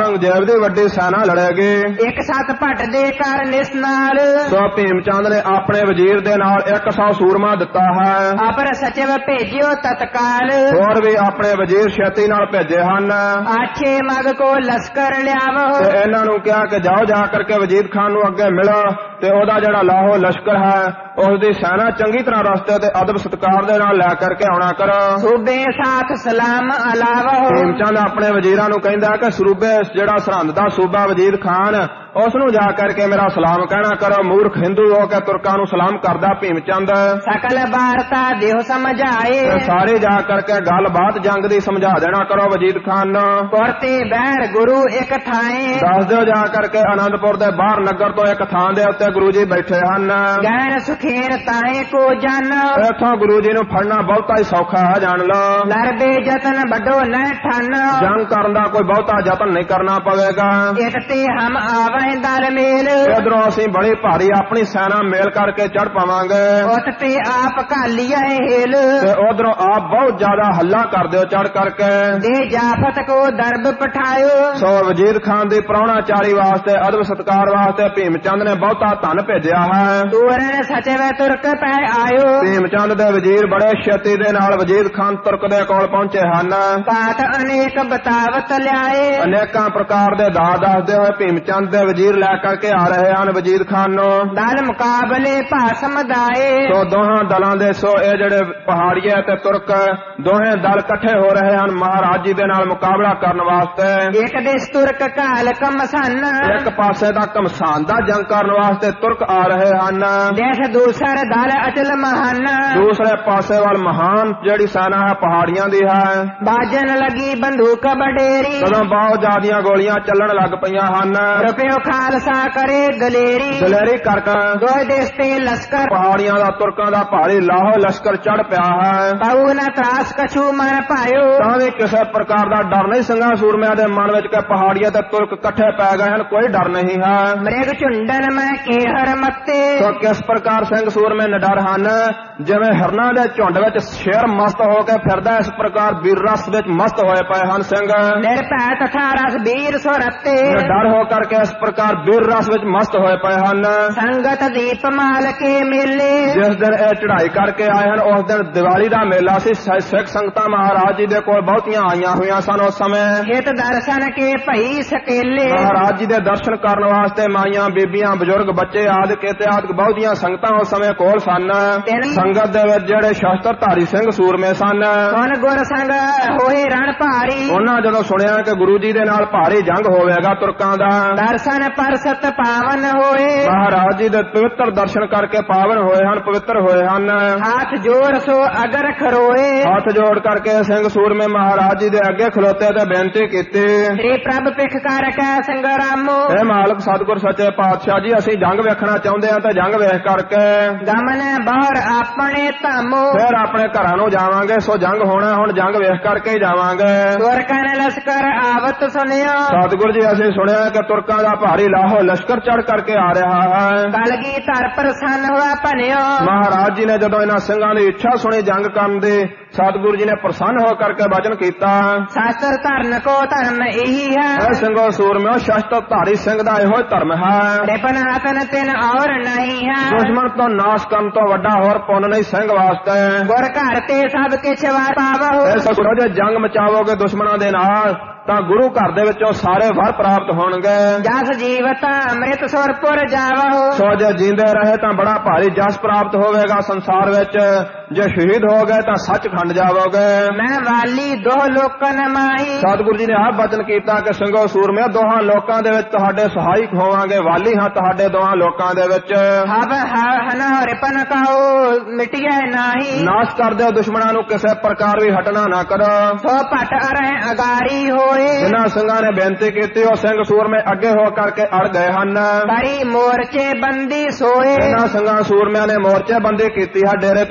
ਦੀ ਵੱਡੀ ਸੈਨਾ ਲੜੇਗੀ। ਇੱਕ ਸੱਤ ਭੱਟ ਦੇ ਕਰ ਨਿਸ ਨਾਲ ਸੋ ਭੀਮ ਚੰਦ ਨੇ ਆਪਣੇ ਵਜ਼ੀਰ ਦੇ ਨਾਲ 100 ਸੂਰਮਾ ਦਿੱਤਾ ਹੈ। ਅਪਰ ਸਚਿਵ ਭੇਜਿਓ ਤਤਕਾਲ ਹੋਰ ਵੀ ਆਪਣੇ ਵਜ਼ੀਰ ਛੇਤੀ ਨਾਲ ਭੇਜੇ ਹਨ ਆਛੇ ਮਗ ਕੋ ਲਸ਼ਕਰ ਲਿਆਵੋ ਤੇ ਇਹਨਾਂ ਨੂੰ ਕਿਹਾ ਕਿ ਜਾਓ ਜਾ ਕਰਕੇ ਵਜੀਦ ਖਾਨ ਨੂੰ ਅੱਗੇ ਮਿਲੋ ਤੇ ਉਹਦਾ ਜਿਹੜਾ ਲਾਹੋ ਲਸ਼ਕਰ ਹੈ ਉਸ ਦੀ ਸੈਨਾ ਚੰਗੀ ਤਰ੍ਹਾਂ ਰਸਤੇ ਤੇ ਅਦਬ ਸਤਿਕਾਰ ਦੇ ਨਾਲ ਲੈ ਕਰਕੇ ਆਉਣਾ ਕਰੋ। ਸੂਬੇ ਸਾਥ ਸਲਾਮ ਅਲਾਵੋ ਭੀਮ ਚੰਦ ਆਪਣੇ ਵਜ਼ੀਰਾਂ ਨੂੰ ਕਹਿੰਦਾ ਕਿ ਸਰੂਬੇ ਜਿਹੜਾ ਸਰਹੰਦ ਦਾ ਸੂਬਾ ਵਜੀਦ ਖਾਨ ਉਸ ਨੂੰ ਜਾ ਕਰਕੇ ਮੇਰਾ ਸਲਾਮ ਕਹਿਣਾ ਕਰੋ। ਮੂਰਖ ਹਿੰਦੂ ਹੋ ਕੇ ਤੁਰਕਾਂ ਨੂੰ ਸਲਾਮ ਕਰਦਾ ਭੀਮ ਚੰਦ। ਸਕਲ ਵਾਰਤਾ ਦੇਹ ਸਮਝਾਏ ਸਾਰੇ ਜਾ ਕਰਕੇ ਗੱਲਬਾਤ ਜੰਗ ਦੀ ਸਮਝਾ ਦੇਣਾ ਕਰੋ ਵਜੀਦ ਖਾਨ ਨੂੰ। ਪੁਰਤੇ ਬਹਿਰ ਗੁਰੂ ਇੱਕ ਥਾਏ ਦੱਸ ਦਿਓ ਜਾ ਕਰਕੇ ਆਨੰਦਪੁਰ ਦੇ ਬਾਹਰ ਨਗਰ ਤੋਂ ਇੱਕ ਥਾਂ ਦੇ ਉੱਤੇ ਗੁਰੂ ਜੀ ਬੈਠੇ ਹਨ। ਗੈਰ ਸੁਖੇਰ ਤਾਏ ਕੋ ਜਨ ਇੱਥੋਂ ਗੁਰੂ ਜੀ ਨੂੰ ਫੜਨਾ ਬਹੁਤਾ ਹੀ ਸੌਖਾ ਹੈ ਜਾਣ ਲਓ। ਲੜਦੇ ਜਤਨ ਵੱਡੋ ਨਾ ਠਨ ਜੰਗ ਕਰਨ ਦਾ ਕੋਈ ਬਹੁਤਾ ਯਤਨ ਨਹੀਂ ਕਰਨਾ ਪਵੇਗਾ। ਇੱਕ ਤੇ ਹਮ ਆਵੇਂ ਦਲ ਮੇਲ ਇਧਰੋਂ ਅਸੀਂ ਬੜੀ ਭਾਰੀ ਆਪਣੀ ਸੈਨਾ ਮੇਲ ਕਰਕੇ ਚੜ ਪਾਵਾਂਗੇ ਉਤ ਤੇ ਆਪ ਘਾਲੀਆ ਹਿਲ ਤੇ ਉਧਰੋਂ ਆਪ ਬਹੁਤ ਜ਼ਿਆਦਾ ਹੱਲਾ ਕਰ ਦਿਓ ਚੜ ਕਰਕੇ। ਦੇ ਜਾਫਤ ਕੋ ਦਰਬ ਪਠਾਇਓ ਸੋ ਵਜ਼ੀਰ ਖਾਨ ਦੀ ਪ੍ਰਾਹੁਣਾਚਾਰੀ ਵਾਸਤੇ ਅਦਬ ਸਤਕਾਰ ਵਾਸਤੇ ਭੀਮ ਚੰਦ ਨੇ ਬਹੁਤਾ ਧਨ ਭੇਜਿਆ ਹੈ। ਤੂਰਨ ਸਚਿਵ ਤੁਰਕ ਪੈ ਆਇਓ ਭੀਮ ਚੰਦ ਦੇ ਵਜ਼ੀਰ ਬੜੇ ਛੇਤੀ ਦੇ ਨਾਲ ਵਜ਼ੀਰ ਖਾਨ ਤੁਰਕ ਦੇ ਕੋਲ ਪਹੁੰਚੇ ਹਨ। ਬਾਤ ਅਨੇਕ ਬਤਾਵਤ ਲਿਆਏ ਅਨੇਕਾਂ ਪ੍ਰਕਾਰ ਦੇ ਦਾਅ ਦੱਸਦੇ ਹੋਏ ਭੀਮ ਚੰਦ ਦੇ ਵਜ਼ੀਰ ਲੈ ਕਰਕੇ ਆ ਰਹੇ ਹਨ ਵਜ਼ੀਰ ਖਾਨ ਨੂੰ। ਦਲ ਮੁਕਾਬਲੇ ਭਾਸਮ ਦਾਏ ਸੋ ਦੋਹਾਂ ਦਲਾਂ ਦੇ ਸੋ ਇਹ ਜਿਹੜੇ ਪਹਾੜੀਏ ਤੇ ਤੁਰਕ ਦੋਹੇ ਦਲ ਇਕੱਠੇ ਹੋ ਰਹੇ ਹਨ ਮਹਾਰਾਜ ਜੀ ਦੇ ਨਾਲ ਮੁਕਾਬਲਾ ਕਰਨ ਵਾਸਤੇ। ਇੱਕ ਦੇਸ਼ ਤੁਰਕ ਕਾਲ ਕਮਸਨ ਇੱਕ ਪਾਸੇ ਦਾ ਘਮਸਾਨ ਦਾ ਜੰਗ ਕਰਨ ਵਾਸਤੇ ਤੁਰਕ ਆ ਰਹੇ ਹਨ। ਦੇਸ਼ ਦੂਸਰ ਦਲ ਅਚਲ ਮਹਾਨ ਦੂਸਰੇ ਪਾਸੇ ਵੱਲ ਮਹਾਨ ਜਿਹੜੀ ਸੈਨਾ ਹੈ ਪਹਾੜੀਆਂ ਦੀ ਹੈ। ਬਾਜਨ ਲੱਗੀ ਬੰਦੂਕ ਬਡੇਰੀ ਜਦੋਂ ਬਹੁਤ ਜ਼ਿਆਦੀਆਂ ਗੋਲੀਆਂ ਚੱਲਣ ਲੱਗ ਪਈਆਂ ਹਨ। ਰੁਪਿਓ ਖਾਲਸਾ ਕਰੇ ਦਲੇਰੀ ਦਲੇਰੀ ਕਰਕੇ ਦੋ ਦੇਸ਼ ਤੇ ਲਸ਼ਕਰ ਪਹਾੜੀਆਂ ਦਾ ਤੁਰਕਾਂ ਦਾ ਭਾਰੀ ਲਾਹੋ ਲਸ਼ਕਰ ਚੜ ਪਿਆ ਹੈ। ਪਾਉ ਨਾ ਤਰਾਸ ਕਛੂ ਮਨ ਪਾਇਓ ਤਾਂ ਵੀ ਕਿਸੇ ਪ੍ਰਕਾਰ ਦਾ ਡਰ ਨਹੀਂ ਸਿੰਘਾਂ ਸੂਰਮਿਆਂ ਦੇ ਮਨ ਵਿੱਚ ਕਿ ਪਹਾੜੀਆਂ ਤੇ ਤੁਰਕ ਇਕੱਠੇ ਪੈ ਗਏ ਹਨ ਕੋਈ ਡਰ ਨਹੀਂ ਹੈ। ਮ੍ਰਿਗ ਝੁੰਡਨ ਮੈਂ ਕੇਹਰ ਮੱਤੇ ਸੋ ਕਿਸ ਪ੍ਰਕਾਰ ਸਿੰਘ ਸੂਰਮੇ ਨਿਡਰ ਹਨ ਜਿਵੇਂ ਹਿਰਨਾਂ ਦੇ ਝੁੰਡ ਵਿੱਚ ਸ਼ੇਰ ਮਸਤ ਹੋ ਕੇ ਫਿਰਦਾ ਇਸ ਪ੍ਰਕਾਰ ਵੀਰ ਰਸ ਵਿੱਚ ਮਸਤ ਹੋਏ ਪਏ ਹਨ ਸਿੰਘ। ਨਿਰਭੈ ਤਥਾ ਰਸ ਵੀਰ ਸੁਰਤੇ ਡਰ ਹੋ ਕਰਕੇ ਇਸ ਪ੍ਰਕਾਰ ਵੀਰ ਰਸ ਵਿੱਚ ਮਸਤ ਹੋਏ ਪਏ ਹਨ। ਸੰਗਤ ਦੀਪ ਮਾਲ ਕੇ ਮੇਲੇ ਜਿਸ ਦਿਨ ਇਹ ਚੜ੍ਹਾਈ ਕਰਕੇ ਆਏ ਹਨ ਉਸ ਦਿਨ ਦੀਵਾਲੀ ਦਾ ਮੇਲਾ ਸੀ। ਸਿੱਖ ਸੰਗਤਾਂ ਮਹਾਰਾਜ ਜੀ ਦੇ ਕੋਲ ਬਹੁਤੀਆਂ ਆਈਆਂ ਹੋਈਆਂ ਸਨ ਉਸ ਸਮੇਂ। ਹਿਤ ਦਰਸ਼ਨ ਕੇ ਭਈ ਸਕੇਲੇ ਮਹਾਰਾਜ ਜੀ ਦੇ ਦਰਸ਼ਨ ਕਰਨ ਵਾਸਤੇ ਮਾਈਆਂ ਬੀਬੀਆਂ ਬਜ਼ੁਰਗ ਬੱਚੇ ਆਦਿ ਬਹੁਤੀਆਂ ਸੰਗਤਾਂ ਉਸ ਸਮੇਂ ਕੋਲ ਸਨ। ਸੰਗਤ ਦੇ ਵਿੱਚ ਜਿਹੜੇ ਸ਼ਸਤਰਧਾਰੀ ਸਿੰਘ ਸੂਰਮੇ ਸਨ ਕੌਣ ਗੁਰ ਸੰਗ ਹੋਏ ਰਣ ਭਾਰੀ ਉਹਨਾਂ ਜਦੋਂ ਸੁਣਿਆ ਕਿ ਗੁਰੂ ਜੀ ਦੇ ਨਾਲ ਭਾਰੀ ਜੰਗ ਹੋਵੇਗਾ ਤੁਰਕਾਂ ਦਾ ਦਰਸ਼ਨ ਪਰਸਤ ਪਾਵਨ ਹੋਏ ਮਹਾਰਾਜ ਜੀ ਦੇ ਪਵਿੱਤਰ ਦਰਸ਼ਨ ਕਰਕੇ ਪਾਵਨ ਹੋਏ ਹਨ ਪਵਿੱਤਰ ਹੋਏ ਹਨ। ਹੱਥ ਜੋੜ ਸੋ ਅਗਰ ਖਰੋਏ ਹੱਥ ਜੋੜ ਕਰਕੇ ਸਿੰਘ ਸੂਰਮੇ ਮਹਾਰਾਜ ਜੀ ਦੇ ਅੱਗੇ ਖਲੋਤੇ ਤੇ ਬੇਨਤੀ ਕੀਤੀ ਸ੍ਰੀ ਪ੍ਰਭ ਪਿਖ ਕਰ ਕੈ ਸੰਗਰਾਮੋ ਇਹ ਮਾਲਕ ਸਤਿਗੁਰ ਸੱਚੇ ਪਾਤਸ਼ਾਹ ਜੀ ਅਸੀਂ ਜੰਗ ਵੇਖਣਾ ਚਾਹੁੰਦੇ ਹਾਂ ਤੇ ਜੰਗ ਵੇਖ ਕਰਕੇ ਗਮਨ ਬਾਹਰ ਆਪਣੇ ਧਾਮੋ ਫਿਰ ਆਪਣੇ ਘਰਾਂ ਨੂੰ ਜਾਵਾਂਗੇ। ਸੋ ਜੰਗ ਹੋਣਾ ਹੁਣ ਜੰਗ ਵੇਖ ਕਰਕੇ ਹੀ ਜਾਵਾਂਗੇ। ਤੁਰਕਨ ਲਸ਼ਕਰ ਆਵਤ ਸੁਨਿਆ ਸਤਿਗੁਰ ਜੀ ਅਸੀਂ ਸੁਣਿਆ ਕਿ ਤੁਰਕਾਂ ਦਾ ਭਾਰੀ ਲਾਹੋ ਲਸ਼ਕਰ ਚੜ ਕਰਕੇ ਆ ਰਿਹਾ ਹੈ। ਕਲਗੀ ਧਰ ਪ੍ਰਸੰਨ ਹੋਆ ਭਨਿਓ ਮਹਾਰਾਜ ਜੀ ਨੇ ਜਦੋਂ ਇਹਨਾਂ ਸਿੰਘਾਂ ਦੀ ਇੱਛਾ ਸੁਣੀ ਜੰਗ ਕਰਨ ਦੀ ਸਤਿਗੁਰੂ ਜੀ ਨੇ ਪ੍ਰਸੰਨ ਹੋ ਕਰਕੇ ਵਚਨ ਕੀਤਾ ਸ਼ਾਸਤਰ ਧਰਨ ਕੋ ਧਰਮ ਇਹੀ ਹੈ ਇਹ ਸਿੰਘੋ ਸੂਰਮਿਓ ਸ਼ਸਤਰ ਧਾਰੀ ਸਿੰਘ ਦਾ ਇਹੋ ਧਰਮ ਹੈ। ਰਿਪਨ ਹਤਨ ਤਿਨ ਔਰ ਨਹੀਂ ਹੈ ਦੁਸ਼ਮਣ ਤੋਂ ਨਾਸ਼ ਕਰਨ ਤੋਂ ਵੱਡਾ ਹੋਰ ਪੁੰਨ ਨਹੀਂ ਸਿੰਘ ਵਾਸਤੇ। ਗੁਰ ਘਰ ਤੇ ਸਭ ਕਿਛ ਵਾਰ ਪਾਵਹੁ ਇਹ ਸਗੋਂ ਜੇ ਜੰਗ ਮਚਾਵੋਗੇ ਦੁਸ਼ਮਣਾਂ ਦੇ ਨਾਲ ਤਾਂ ਗੁਰੂ ਘਰ ਦੇ ਵਿੱਚੋਂ ਸਾਰੇ ਵਰ ਪ੍ਰਾਪਤ ਹੋਣਗੇ। ਜਸ ਜੀਵਤ ਅੰਮ੍ਰਿਤ ਸੁਰਪੁਰ ਜਾਵਹੁ ਸੋ ਜੇ ਜੀਂਦੇ ਰਹੇ ਤਾਂ ਬੜਾ ਭਾਰੀ ਜਸ ਪ੍ਰਾਪਤ ਹੋਵੇਗਾ ਸੰਸਾਰ ਵਿੱਚ। ਜੇ ਸ਼ਹੀਦ ਹੋ ਗਏ ਤਾਂ ਸੱਚਖੰਡ ਜਾਵੋਗੇ। ਮੈਂ ਵਾਲੀ ਦੋ ਲੋਕਨ ਮਾਈ ਸਤਿਗੁਰੂ ਜੀ ਨੇ ਆਪ ਬਚਨ ਕੀਤਾ ਕਿ ਸਿੰਘੋ ਸੂਰਮਿਓ ਦੋਹਾਂ ਲੋਕਾਂ ਦੇ ਵਿੱਚ ਤੁਹਾਡੇ ਸਹਾਇਕ ਹੋਵਾਂਗੇ ਵਾਲੀ ਹਾਂ ਤੁਹਾਡੇ ਦੋਹਾਂ ਲੋਕਾਂ ਦੇ ਵਿੱਚ। ਹਵ ਹਨਾ ਰਿਪਨ ਕਾਉ ਮਿਟਿਐ ਨਾਹੀ ਨਾਸ਼ ਕਰ ਦਿਓ ਦੁਸ਼ਮਣਾਂ ਨੂੰ ਕਿਸੇ ਪ੍ਰਕਾਰ ਵੀ ਹਟਣਾ ਨਾ ਕਰੋ। ਸੋ ਭਟ ਅਰਹਿ ਅਗਾਰੀ ਹੋਏ ਜਿਨ੍ਹਾਂ ਸਿੰਘਾਂ ਨੇ ਬੇਨਤੀ ਕੀਤੀ ਉਹ ਸਿੰਘ ਸੂਰਮੇ ਅੱਗੇ ਹੋ ਕਰਕੇ ਅੜ ਗਏ ਹਨ। ਕਰੀ ਮੋਰਚੇ ਬੰਦੀ ਸੋਏ ਇਹਨਾਂ ਸਿੰਘਾਂ ਸੂਰਮਿਆਂ ਨੇ ਮੋਰਚੇ ਬੰਦੀ ਕੀਤੀ ਹੈ ਡੇਰੇ ਤੋਂ ਕੁਝ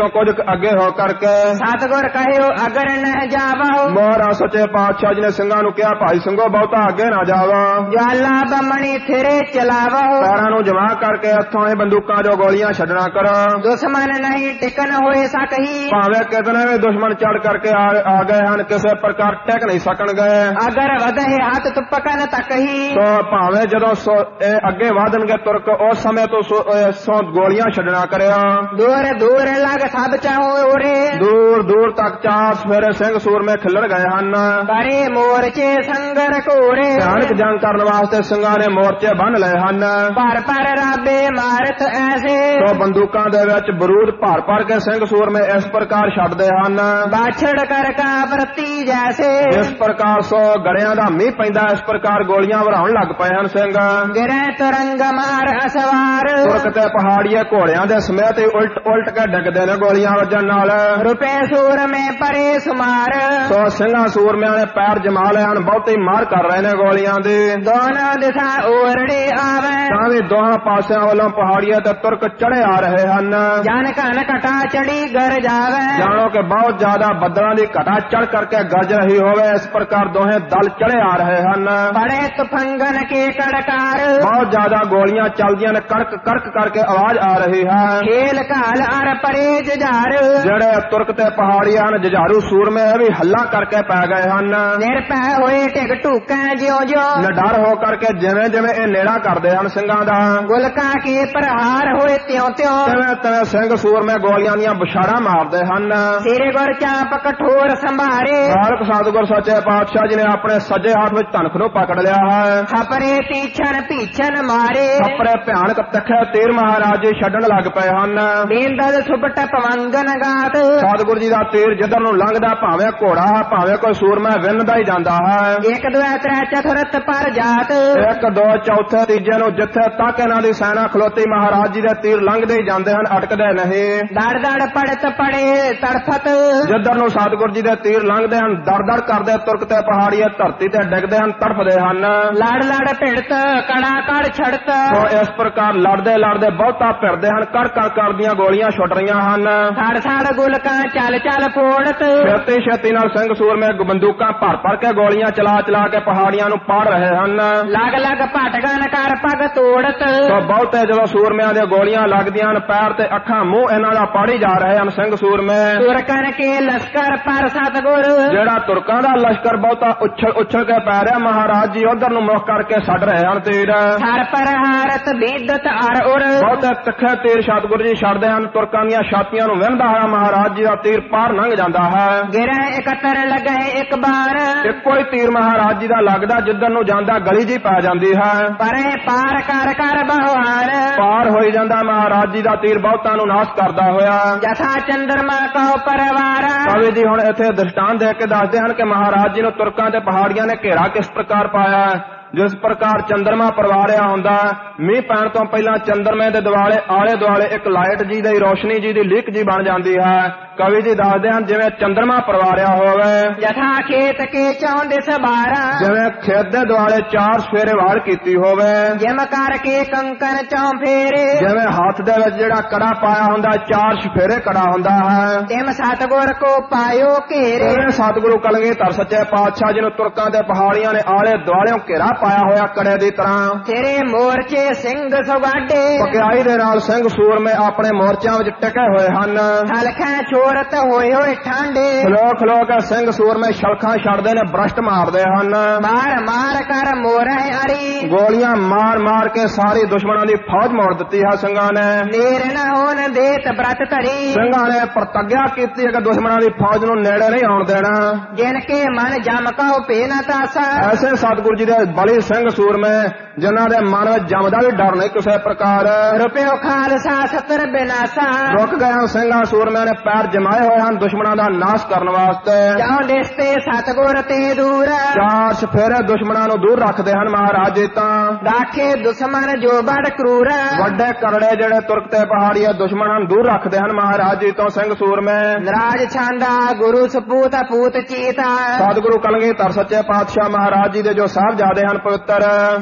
ਅੱਗੇ ਹੋ ਕਰਕੇ ਸਤਿਗੁਰ ਕਹਿਓ ਅਗਰ ਨ ਜਾਵੋ ਮਹਾਰਾਜ ਸੱਚੇ ਪਾਤਸ਼ਾਹ ਜੀ ਨੇ ਸਿੰਘਾਂ ਨੂੰ ਕਿਹਾ, ਭਾਈ ਸਿੰਘੋ ਬਹੁਤਾ ਅੱਗੇ ਨਾ ਜਾਵਾ, ਜਵਾਲਾ ਬੰਮਣੀ ਥਿਰੇ ਚਲਾਵੋ, ਪੈਰਾਂ ਨੂੰ ਜਮਾ ਕਰਕੇ ਹੱਥੋਂ ਇਹ ਬੰਦੂਕਾਂ ਜੋ ਗੋਲੀਆਂ ਛੱਡਣਾ ਕਰੋ। ਦੁਸ਼ਮਨ ਨਹੀਂ ਟਿਕਨ ਹੋਏ ਸਕਹੀ, ਭਾਵੇਂ ਕਿਤਨੇ ਵੀ ਦੁਸ਼ਮਣ ਚੜ ਕਰਕੇ ਆ ਗਏ ਹਨ, ਕਿਸੇ ਪ੍ਰਕਾਰ ਟਿਕ ਨਹੀਂ ਸਕਣਗੇ। ਅਗਰ ਵਧੇ ਹੱਥ ਤੁਪਕਨ ਤਕਹੀ, ਸੋ ਭਾਵੇਂ ਜਦੋਂ ਇਹ ਅੱਗੇ ਵਧਣਗੇ ਤੁਰਕ, ਉਸ ਸਮੇਂ ਤੋਂ ਸੋ ਗੋਲੀਆਂ ਛੱਡਣਾ ਕਰਿਆ। ਦੂਰ ਦੂਰ ਲੱਗ ਸਭ ਚਾਹੋ ਉਰੇ, ਦੂਰ ਦੂਰ ਤੱਕ ਚਾਰ ਸਵੇਰੇ ਸਿੰਘ ਸੂਰਮੇ ਖਿਲਰ ਗਏ ਹਨ। ਕਰੇ ਮੋਰਚੇ ਸੰਗਰ ਘੋਰੇ, ਭਿਆਨਕ ਜੰਗ ਕਰਨ ਵਾਸਤੇ ਸਿੰਘਾਂ ਨੇ ਮੋਰਚੇ ਬੰਨ ਲਏ ਹਨ। ਪਰ ਪਰ ਰਾਬੇ ਮਾਰਤ ਐਸੇ, ਸੋ ਬੰਦੂਕਾਂ ਦੇ ਵਿੱਚ ਬਰੂਦ ਭਰ ਭਰ ਕੇ ਸਿੰਘ ਸੂਰਮੇ ਇਸ ਪ੍ਰਕਾਰ ਛੱਡਦੇ ਹਨ। ਬਾਛੜ ਕਰ ਕਾ ਪ੍ਰਤੀ ਜੈਸੇ, ਇਸ ਪ੍ਰਕਾਰ ਸੋ ਗੜਿਆਂ ਦਾ ਮੀਂਹ ਪੈਂਦਾ, ਇਸ ਪ੍ਰਕਾਰ ਗੋਲੀਆਂ ਵਰਾਉਣ ਲੱਗ ਪਏ ਹਨ ਸਿੰਘ। ਗਿਰੇ ਤੁਰੰਗ ਮਾਰ ਅਸਵਾਰ, ਤੁਰਕ ਤੇ ਪਹਾੜੀਏ ਘੋੜਿਆਂ ਦੇ ਸਮੇਤ ਹੀ ਉਲਟ ਕੇ ਡਿੱਗਦੇ ਨੇ ਗੋਲੀਆਂ ਵੱਜਣ ਨਾਲ। ਰੁਪਏ ਸੂਰ ਮੇ ਪਰੇ ਸੁਮਾਰ, ਸੋ ਸਿੰਘਾਂ ਸੂਰਮਿਆਂ ਨੇ ਪੈਰ ਜਮਾ ਲਏ ਹਨ, ਬਹੁਤੀ ਮਾਰ ਕਰ ਰਹੇ ਨੇ ਗੋਲੀਆਂ ਦੀ। ਦੋਨੋਂ ਦਿਸ਼ਾ ਓਰੜੇ ਆਵੇ, ਤਾਂ ਵੀ ਦੋਹਾਂ ਪਾਸਿਆਂ ਵੱਲੋਂ ਪਹਾੜੀਏ ਤੇ ਤੁਰਕ ਚੜੇ ਆ ਰਹੇ ਹਨ। ਜਨ ਕਨ ਕਟਾ ਚੜੀ ਗਰ ਜਾਵੇ, ਜਾਣੋ ਕਿ ਬਹੁਤ ਜ਼ਿਆਦਾ ਬੱਦਲਾਂ ਦੀ ਘਟਾ ਚੜ ਕਰਕੇ ਗਰਜ ਰਹੀ ਹੋਵੇ, ਇਸ ਪ੍ਰਕਾਰ ਦੋਹੇ ਦਲ ਚੜੇ ਆ ਰਹੇ ਹਨ। ਬੜੇ ਤੁਫੰਗਨ ਕੇ ਕੜਕਾਰ, ਬਹੁਤ ਜ਼ਿਆਦਾ ਗੋਲੀਆਂ ਚੱਲਦੀਆਂ ਨੇ, ਕੜਕ ਕੜਕ ਕਰਕੇ ਆਵਾਜ਼ ਆ ਰਹੀ ਹੈ। ਖੇਲ ਘਾਲ ਅਰ ਪਰੇ ਜੁਝਾਰ, ਜਿਹੜੇ ਤੁਰਕ ਤੇ ਪਹਾੜੀ ਹਨ ਜੁਝਾਰੂ ਸੂਰਮੇ ਵੀ ਹੱਲਾ ਕਰਕੇ ਪੈ ਗਏ ਹਨ। ਨਿਰਭੈ ਹੋਏ ਟਿਕ ਢੂਕਾਂ ਜਿਉਂ ਜਿਉਂ, ਨਿਡਰ ਹੋ ਕਰਕੇ ਜਿਵੇਂ ਜਿਵੇਂ ਇਹ ਨੇੜਾ ਕਰਦੇ ਹਨ ਸਿੰਘਾਂ ਦਾ, ਗੁਲਕਾਂ ਕੇ ਪ੍ਰਹਾਰ ਹੋਏ ਤਿਉਂ ਤਿਉਂ, ਤਿਵੇਂ ਤਿਵੇਂ ਸਿੰਘ ਸੂਰਮੇ ਗੋਲੀਆਂ ਦੀਆਂ ਬੁਛਾੜਾਂ ਮਾਰਦੇ ਹਨ। ਤੇਰੇ ਗੁਰ ਚਾਪ ਕਠੋਰ ਸੰਭਾਰੇ, ਨਾਨਕ ਸਤਿਗੁਰ ਸੱਚੇ ਪਾਤਸ਼ਾਹ ਜੀ ਨੇ ਆਪਣੇ ਸੱਜੇ ਹੱਥ ਵਿੱਚ ਧਨਖ ਨੂੰ ਪਕੜ ਲਿਆ ਹੈ। ਖਪਰੇ ਤੀਛਣ ਭੀਛਣ ਮਾਰੇ, ਆਪਣੇ ਭਿਆਨਕ ਤਿੱਖੇ ਤੀਰ ਮਹਾਰਾਜ ਜੀ ਛੱਡਣ ਲੱਗ ਪਏ ਹਨ। ਬੇਂਦਲ ਸੁਪਟ ਪਵੰਗਨ ਗਾਤ, ਸਤਿਗੁਰ ਜੀ ਦਾ ਤੀਰ ਜਿੱਧਰ ਨੂੰ ਲੰਘਦਾ, ਭਾਵੇਂ ਘੋੜਾ ਭਾਵੇਂ ਕੋਈ ਸੂਰਮਾ ਵਿੰਨਦਾ ਹੀ ਜਾਂਦਾ ਹੈ। ਇੱਕ ਦੋ ਤ੍ਰੈ ਚਤੁਰਤ ਪਰ ਜਾਤ, ਇੱਕ ਦੋ ਚੌਥੇ ਤੀਜੇ ਨੂੰ ਜਿੱਥੇ ਤੱਕ ਇਹਨਾਂ ਦੀ ਸੈਨਾ ਖਲੋਤੀ, ਮਹਾਰਾਜ ਜੀ ਦੇ ਤੀਰ ਲੰਘਦੇ ਹੀ ਜਾਂਦੇ ਹਨ, ਅਟਕਦੇ ਨਹੀਂ। ਦੜ ਦੜ ਪੜਤ ਪੜੇ ਤੜਫਤ, ਜਿੱਧਰ ਨੂੰ ਸਤਿਗੁਰ ਜੀ ਦੇ ਤੀਰ ਲੰਘਦੇ ਹਨ, ਦੜ ਦੜ ਕਰਦੇ ਤੁਰਕ ਤੇ ਪਹਾੜੀਏ ਧਰਤੀ ਤੇ ਡਿੱਗਦੇ ਹਨ, ਤੜਫਦੇ ਹਨ। ਲੜ ਲੜ ਭਿੜਤ ਕੜਾ ਕੜ ਛੜਤ, ਸੋ ਇਸ ਪ੍ਰਕਾਰ ਲੜਦੇ ਲੜਦੇ ਬਹੁਤਾ ਫਿਰਦੇ ਹਨ, ਕੜ ਕੜ ਕਰਦੀਆਂ ਗੋਲੀਆਂ ਛੁੱਟ ਰਹੀਆਂ ਹਨ। ਸੜ ਸੜ ਗੁਲਕਾਂ ਚੱਲ ਚੱਲ ਫੋੜਤ, ਛੇਤੀ ਛੇਤੀ ਨਾਲ ਸਿੰਘ ਸੂਰਮੇ ਬੰਦੂਕਾਂ ਭਰ ਭਰ ਕੇ ਗੋਲੀਆਂ ਚਲਾ ਚਲਾ ਕੇ ਪਹਾੜੀਆਂ ਨੂੰ ਪਾੜ ਰਹੇ ਹਨ। ਲਗ ਲਗ ਭਟਕਣ ਕਰ ਪਗ ਤੋੜਤ, ਸੋ ਬਹੁਤੇ ਜਦੋਂ ਸੂਰਮਿਆਂ ਦੀਆਂ ਗੋਲੀਆਂ ਲੱਗਦੀਆਂ ਹਨ, ਪੈਰ ਤੇ ਅੱਖਾਂ ਮੂੰਹ ਇਹਨਾਂ ਦਾ ਪਾੜੀ ਜਾ ਰਹੇ ਹਨ ਸਿੰਘ ਸੂਰਮੇ। ਤੁਰਕਨ ਕੇ ਲਸ਼ਕਰ ਪਰ ਸਤਗੁਰ, ਜਿਹੜਾ ਤੁਰਕਾਂ ਦਾ ਲਸ਼ਕਰ ਬਹੁਤਾ ਉਛਲ ਕੇ ਪੈ ਰਿਹਾ, ਮਹਾਰਾਜ ਜੀ ਉਧਰ ਨੂੰ ਮੁਖ ਕਰਕੇ ਛੱਡ ਰਹੇ ਹਨ ਤੀਰ। ਹਰ ਪਰ ਹਾਰਤ ਬੀਦਤ ਅਰ ਉਰ, ਬਹੁਤੇ ਤਿੱਖੇ ਤੀਰ ਸਤਿਗੁਰ ਜੀ ਛੱਡਦੇ ਹਨ, ਤੁਰਕਾਂ ਦੀਆਂ ਛਾਤੀਆਂ ਨੂੰ ਵਿੰਨਦਾ ਹੋਇਆ ਮਹਾਰਾਜ ਜੀ ਦਾ ਤੀਰ ਪਾਰ ਲੰਘ ਜਾਂਦਾ ਹੈ। ਗਿਰੇ ਇਕਤਰ ਲਗੇ ਇੱਕ ਬਾਰ, ਇੱਕੋ ਹੀ ਤੀਰ ਮਹਾਰਾਜ ਜੀ ਦਾ ਲੱਗਦਾ, ਜਿੱਧਰ ਨੂੰ ਜਾਂਦਾ ਗਲੀ ਜੀ ਪੈ ਜਾਂਦੀ ਹੈ। ਪਰੇ ਪਾਰ ਕਰ ਕਰ ਬਹਵਾਰ, ਪਾਰ ਹੋਈ ਜਾਂਦਾ ਮਹਾਰਾਜ ਜੀ ਦਾ ਤੀਰ ਬਹੁਤਾਂ ਨੂੰ ਨਾਸ਼ ਕਰਦਾ ਹੋਇਆ। ਜਥਾ ਚੰਦਰਮਾ ਕਉ ਪਰਵਾਰ, ਕਵੀ ਜੀ ਹੁਣ ਇੱਥੇ ਦ੍ਰਿਸ਼ਟਾਂਤ ਦੇ ਕੇ ਦੱਸਦੇ ਹਨ ਕਿ ਮਹਾਰਾਜ ਜੀ ਨੂੰ ਤੁਰਕਾਂ ਤੇ ਪਹਾੜੀਆਂ ਨੇ ਘੇਰਾ ਕਿਸ ਪ੍ਰਕਾਰ ਪਾਇਆ। ਜਿਸ ਪ੍ਰਕਾਰ ਚੰਦਰਮਾ ਪਰਵਾਰਿਆ ਹੁੰਦਾ, ਮੀਂਹ ਪੈਣ ਤੋਂ ਪਹਿਲਾਂ ਚੰਦਰਮੇ ਦੇ ਦੁਆਲੇ ਆਲੇ ਦੁਆਲੇ ਇੱਕ ਲਾਈਟ ਜੀ ਦੀ ਰੋਸ਼ਨੀ ਜੀ ਦੀ ਲੀਕ ਜੀ ਬਣ ਜਾਂਦੀ ਹੈ। ਕਵੀ ਜੀ ਦੱਸਦੇ ਹਨ ਜਿਵੇਂ ਚੰਦਰਮਾ ਪਰਵਾਰਿਆ ਹੋਵੇ। ਜਥਾ ਖੇਤ ਕੇ ਚੌਂਦੇ ਸਬਾਰਾ, ਜਿਵੇਂ ਖੇਤ ਦੇ ਦੁਆਲੇ ਚਾਰ ਸਫੇਰੇ ਵਾੜ ਕੀਤੀ ਹੋਵੇ। ਜਿਮ ਕਰਕੇ ਕੰਕਨ ਚੌਂ ਫੇਰੇ, ਜਿਵੇਂ ਹੱਥ ਦੇ ਵਿੱਚ ਜਿਹੜਾ ਕੜਾ ਪਾਇਆ ਹੁੰਦਾ, ਚਾਰ ਸਫੇਰੇ ਕੜਾ ਹੁੰਦਾ ਹੈ। ਤਿਮ ਸਤਗੁਰ ਕੋ ਪਾਇਓ ਘੇਰੇ, ਸਤਿਗੁਰੂ ਕਲਗੀਧਰ ਸੱਚੇ ਪਾਤਸ਼ਾਹ ਜੀ ਨੂੰ ਤੁਰਕਾਂ ਤੇ ਪਹਾੜੀਆਂ ਨੇ ਆਲੇ ਦੁਆਲਿਓਂ ਘੇਰਾ ਪਾਇਆ ਹੋਇਆ ਕੜੇ ਦੀ ਤਰ੍ਹਾਂ। ਤੇਰੇ ਮੋਰਚੇ ਸਿੰਘ ਸੁਗਾਡੇ, ਪਕਿਆਈ ਦੇ ਨਾਲ ਸਿੰਘ ਸੂਰਮੇ ਆਪਣੇ ਮੋਰਚਿਆਂ ਵਿੱਚ ਟਿਕੇ ਹੋਏ ਹਨ। ਹਲਖਾਂ ਛੋਰਤ ਹੋਏ ਹੋਏ ਠਾਂਡੇ, ਖਲੋ ਖਲੋ ਕੇ ਸਿੰਘ ਸੂਰਮੇ ਸ਼ਲਖਾਂ ਛੱਡਦੇ ਨੇ, ਬ੍ਰਸ਼ਟ ਮਾਰਦੇ ਹਨ। ਮਾਰ ਮਾਰ ਕਰ ਮੋਰੇ ਅਰੀ, ਗੋਲੀਆਂ ਮਾਰ ਮਾਰ ਕੇ ਸਾਰੀ ਦੁਸ਼ਮਣਾਂ ਦੀ ਫੌਜ ਮੋੜ ਦਿੱਤੀ ਹੈ ਸਿੰਘਾਂ ਨੇ। ਨੇਰ ਨਾ ਹੋਣ ਦੇਤ ਬ੍ਰਤ ਧਰੀ, ਸਿੰਘਾਂ ਨੇ ਪ੍ਰਤੱਗਿਆ ਕੀਤੀ ਹੈ ਕਿ ਦੁਸ਼ਮਣਾਂ ਦੀ ਫੌਜ ਨੂੰ ਨੇੜੇ ਨਹੀਂ ਆਉਣ ਦੇਣਾ। ਜਿਨ ਕੇ ਮਨ ਜਮ ਕਉ ਪੇ ਨਾ ਤਾਸਾ, ਐਸੇ ਸਤਿਗੁਰੂ ਜੀ ਦੇ ਬਲੀ ਸਿੰਘ ਸੂਰਮੇ ਜਿਨ੍ਹਾਂ ਦੇ ਮਨ ਵਿੱਚ ਜਮ ਦਾ ਵੀ ਡਰ ਨਹੀਂ ਕਿਸੇ ਪ੍ਰਕਾਰ। ਰੁਪਿਓ ਖਾਲਸਾ ਸਤਰ ਬਿਨਾਸਾ, ਰੁਕ ਗਏ ਸਿੰਘਾਂ ਸੂਰਮਿਆਂ ਨੇ ਪੈਰ ਜਮਾਏ ਹੋਏ ਹਨ ਦੁਸ਼ਮਣਾਂ ਦਾ ਨਾਸ਼ ਕਰਨ ਵਾਸਤੇ। ਜਾਂ ਦਿਸਤੇ ਸਤਗੁਰ ਤੇ ਦੂਰ, ਚਾਰ ਸਫੇਰੇ ਦੁਸ਼ਮਣਾਂ ਨੂੰ ਦੂਰ ਰੱਖਦੇ ਹਨ ਮਹਾਰਾਜ ਜੀ। ਤਾਂ ਰਾਖੇ ਦੁਸ਼ਮਣ ਜੋ ਬੜ ਕਰੂਰ, ਵੱਡੇ ਕਰੜੇ ਜਿਹੜੇ ਤੁਰਕ ਤੇ ਪਹਾੜੀਏ ਦੁਸ਼ਮਣਾਂ ਨੂੰ ਦੂਰ ਰੱਖਦੇ ਹਨ ਮਹਾਰਾਜ ਜੀ ਤੋਂ ਸਿੰਘ ਸੂਰਮੇ। ਨਰਾਜ ਛਾਂਦਾ ਗੁਰੂ ਸਪੂਤ ਪੂਤ ਚੀਤਾ, ਸਤਿਗੁਰੂ ਕਲਗੀਧਰ ਸੱਚੇ ਪਾਤਸ਼ਾਹ ਮਹਾਰਾਜ ਜੀ ਦੇ ਜੋ ਸਾਹਿਬਜ਼ਾਦੇ ਹਨ ਪਵਿੱਤਰ, ਸ੍ਰੀ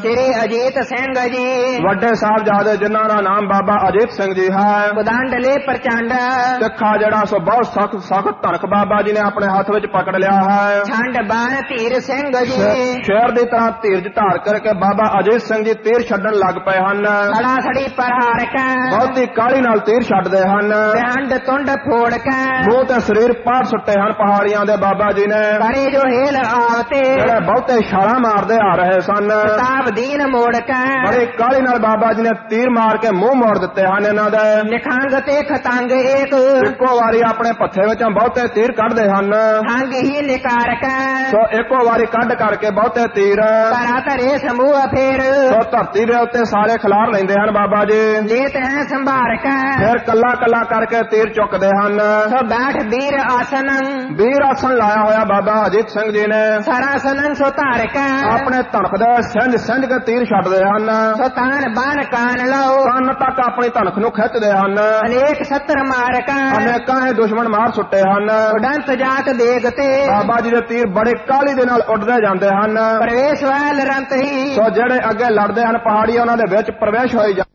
ਅਜੀਤ ਸਿੰਘ ਜੀ। ਵੱਡੇ ਸਾਹਿਬਜ਼ਾਦੇ ਜਿਨ੍ਹਾਂ ਦਾ ਨਾਮ ਬਾਬਾ ਅਜੀਤ ਸਿੰਘ ਜੀ ਹੈ। ਉਦੰਡਲੇ ਪ੍ਰਚੰਡ ਤਿੱਖਾ ਜਿਹੜਾ ਸੋ ਬਹੁਤ ਸਖਤ ਧਨਕ ਬਾਬਾ ਜੀ ਨੇ ਆਪਣੇ ਹੱਥ ਵਿੱਚ ਪਕੜ ਲਿਆ ਹੈ। ਛੰਡ ਬਾਣ ਧੀਰ ਸਿੰਘ ਜੀ। ਸ਼ੇਰ ਦੀ ਤਰ੍ਹਾਂ ਧੀਰਜ ਧਾਰ ਕਰਕੇ ਬਾਬਾ ਅਜੀਤ ਸਿੰਘ ਜੀ ਤੀਰ ਛੱਡਣ ਲੱਗ ਪਏ ਹਨ। ਖੜਾ ਖੜੀ ਪ੍ਰਹਾਰ ਕੈ ਬਹੁਤੀ ਕਾਹਲੀ ਨਾਲ ਤੀਰ ਛੱਡਦੇ ਹਨ। ਹੰਡ ਤੁੰਡ ਫੋੜ ਕੈ ਮੂੰਹ ਤੇ ਸਰੀਰ ਪਾੜ ਸੁੱਟੇ ਹਨ ਪਹਾੜੀਆਂ ਦੇ ਬਾਬਾ ਜੀ ਨੇ। ਕਰੇ ਜੋ ਹੇਲ ਆਵਤੇ ਜਿਹੜੇ ਬਹੁਤੇ ਛਾਲਾਂ ਮਾਰਦੇ ਆ ਰਹੇ ਸਨ। ਤਾਬ ਦੀਨ ਮੋੜ ਕੈ ਬੜੀ ਕਾਹਲੀ ਨਾਲ ਬਾਬਾ ਜੀ ਨੇ ਤੀਰ ਮਾਰ ਕੇ ਮੂੰਹ ਮੋੜ ਦਿੱਤੇ ਹਨ ਇਹਨਾਂ ਦੇ। ਨਿਖੰਗ ਤੇ ਖਤੰਗ ਏਕ ਇੱਕੋ ਵਾਰੀ ਆਪਣੇ ਪੱਥੇ ਵਿੱਚੋਂ ਬਹੁਤੇ ਤੀਰ ਕੱਢਦੇ ਹਨ। ਹੰਗ ਹੀ ਨਿਕਾਰ ਕੈ ਸੋ ਇੱਕੋ ਵਾਰੀ ਕੱਢ ਕਰਕੇ ਬਹੁਤੇ ਤੀਰ ਕਰਾ ਧਰੇ ਸਮੂਹ ਫੇਰ ਸੋ ਧਰਤੀ ਦੇ ਉੱਤੇ ਸਾਰੇ ਖਿਲਾਰ ਲੈਂਦੇ ਹਨ ਬਾਬਾ ਜੀ। ਲੇਤ ਹੈ ਸੰਭਾਰ ਕੈ ਫਿਰ ਕੱਲਾ ਕੱਲਾ ਕਰਕੇ ਤੀਰ ਚੁੱਕਦੇ ਹਨ। ਸੋ ਬੈਠ ਵੀਰ ਆਸਨ ਵੀਰ ਆਸਣ ਲਾਇਆ ਹੋਇਆ ਬਾਬਾ ਅਜੀਤ ਸਿੰਘ ਜੀ ਨੇ। ਸਰਾਸਨੰ ਸੋ ਧਾਰ ਕੈ ਆਪਣੇ ਧਨਕ ਦੇ ਸਿੰਝ ਕੇ ਤੀਰ ਛੱਡਦੇ ਹਨ। ਸੋ ਤਾਨ ਬਾਨ ਕਾਨ ਲਾਓ ਕੰਨ ਤੱਕ ਆਪਣੀ ਧਨਕ ਨੂੰ ਖਿੱਚਦੇ ਹਨ। ਅਨੇਕ ਸੱਤਰ ਮਾਰ ਕੈ ਅਨੇਕਾਂ ਹੀ ਦੁਸ਼ਮਣ ਮਾਰ ਸੁੱਟੇ ਹਨ। ਉਡੰਤ ਜਾਤ ਦੇਗ ਤੇ ਬਾਬਾ ਜੀ ਦੇ ਤੀਰ ਬੜੇ ਕਾਹਲੀ ਦੇ ਨਾਲ ਉੱਡਦੇ ਜਾਂਦੇ ਹਨ। ਪ੍ਰਵੇਸ਼ ਵੈਲ ਰੰਤ ਹੀ ਸੋ ਜਿਹੜੇ ਅੱਗੇ ਲੜਦੇ ਹਨ ਪਹਾੜੀ ਉਹਨਾਂ ਦੇ ਵਿੱਚ ਪ੍ਰਵੇਸ਼ ਹੋਈ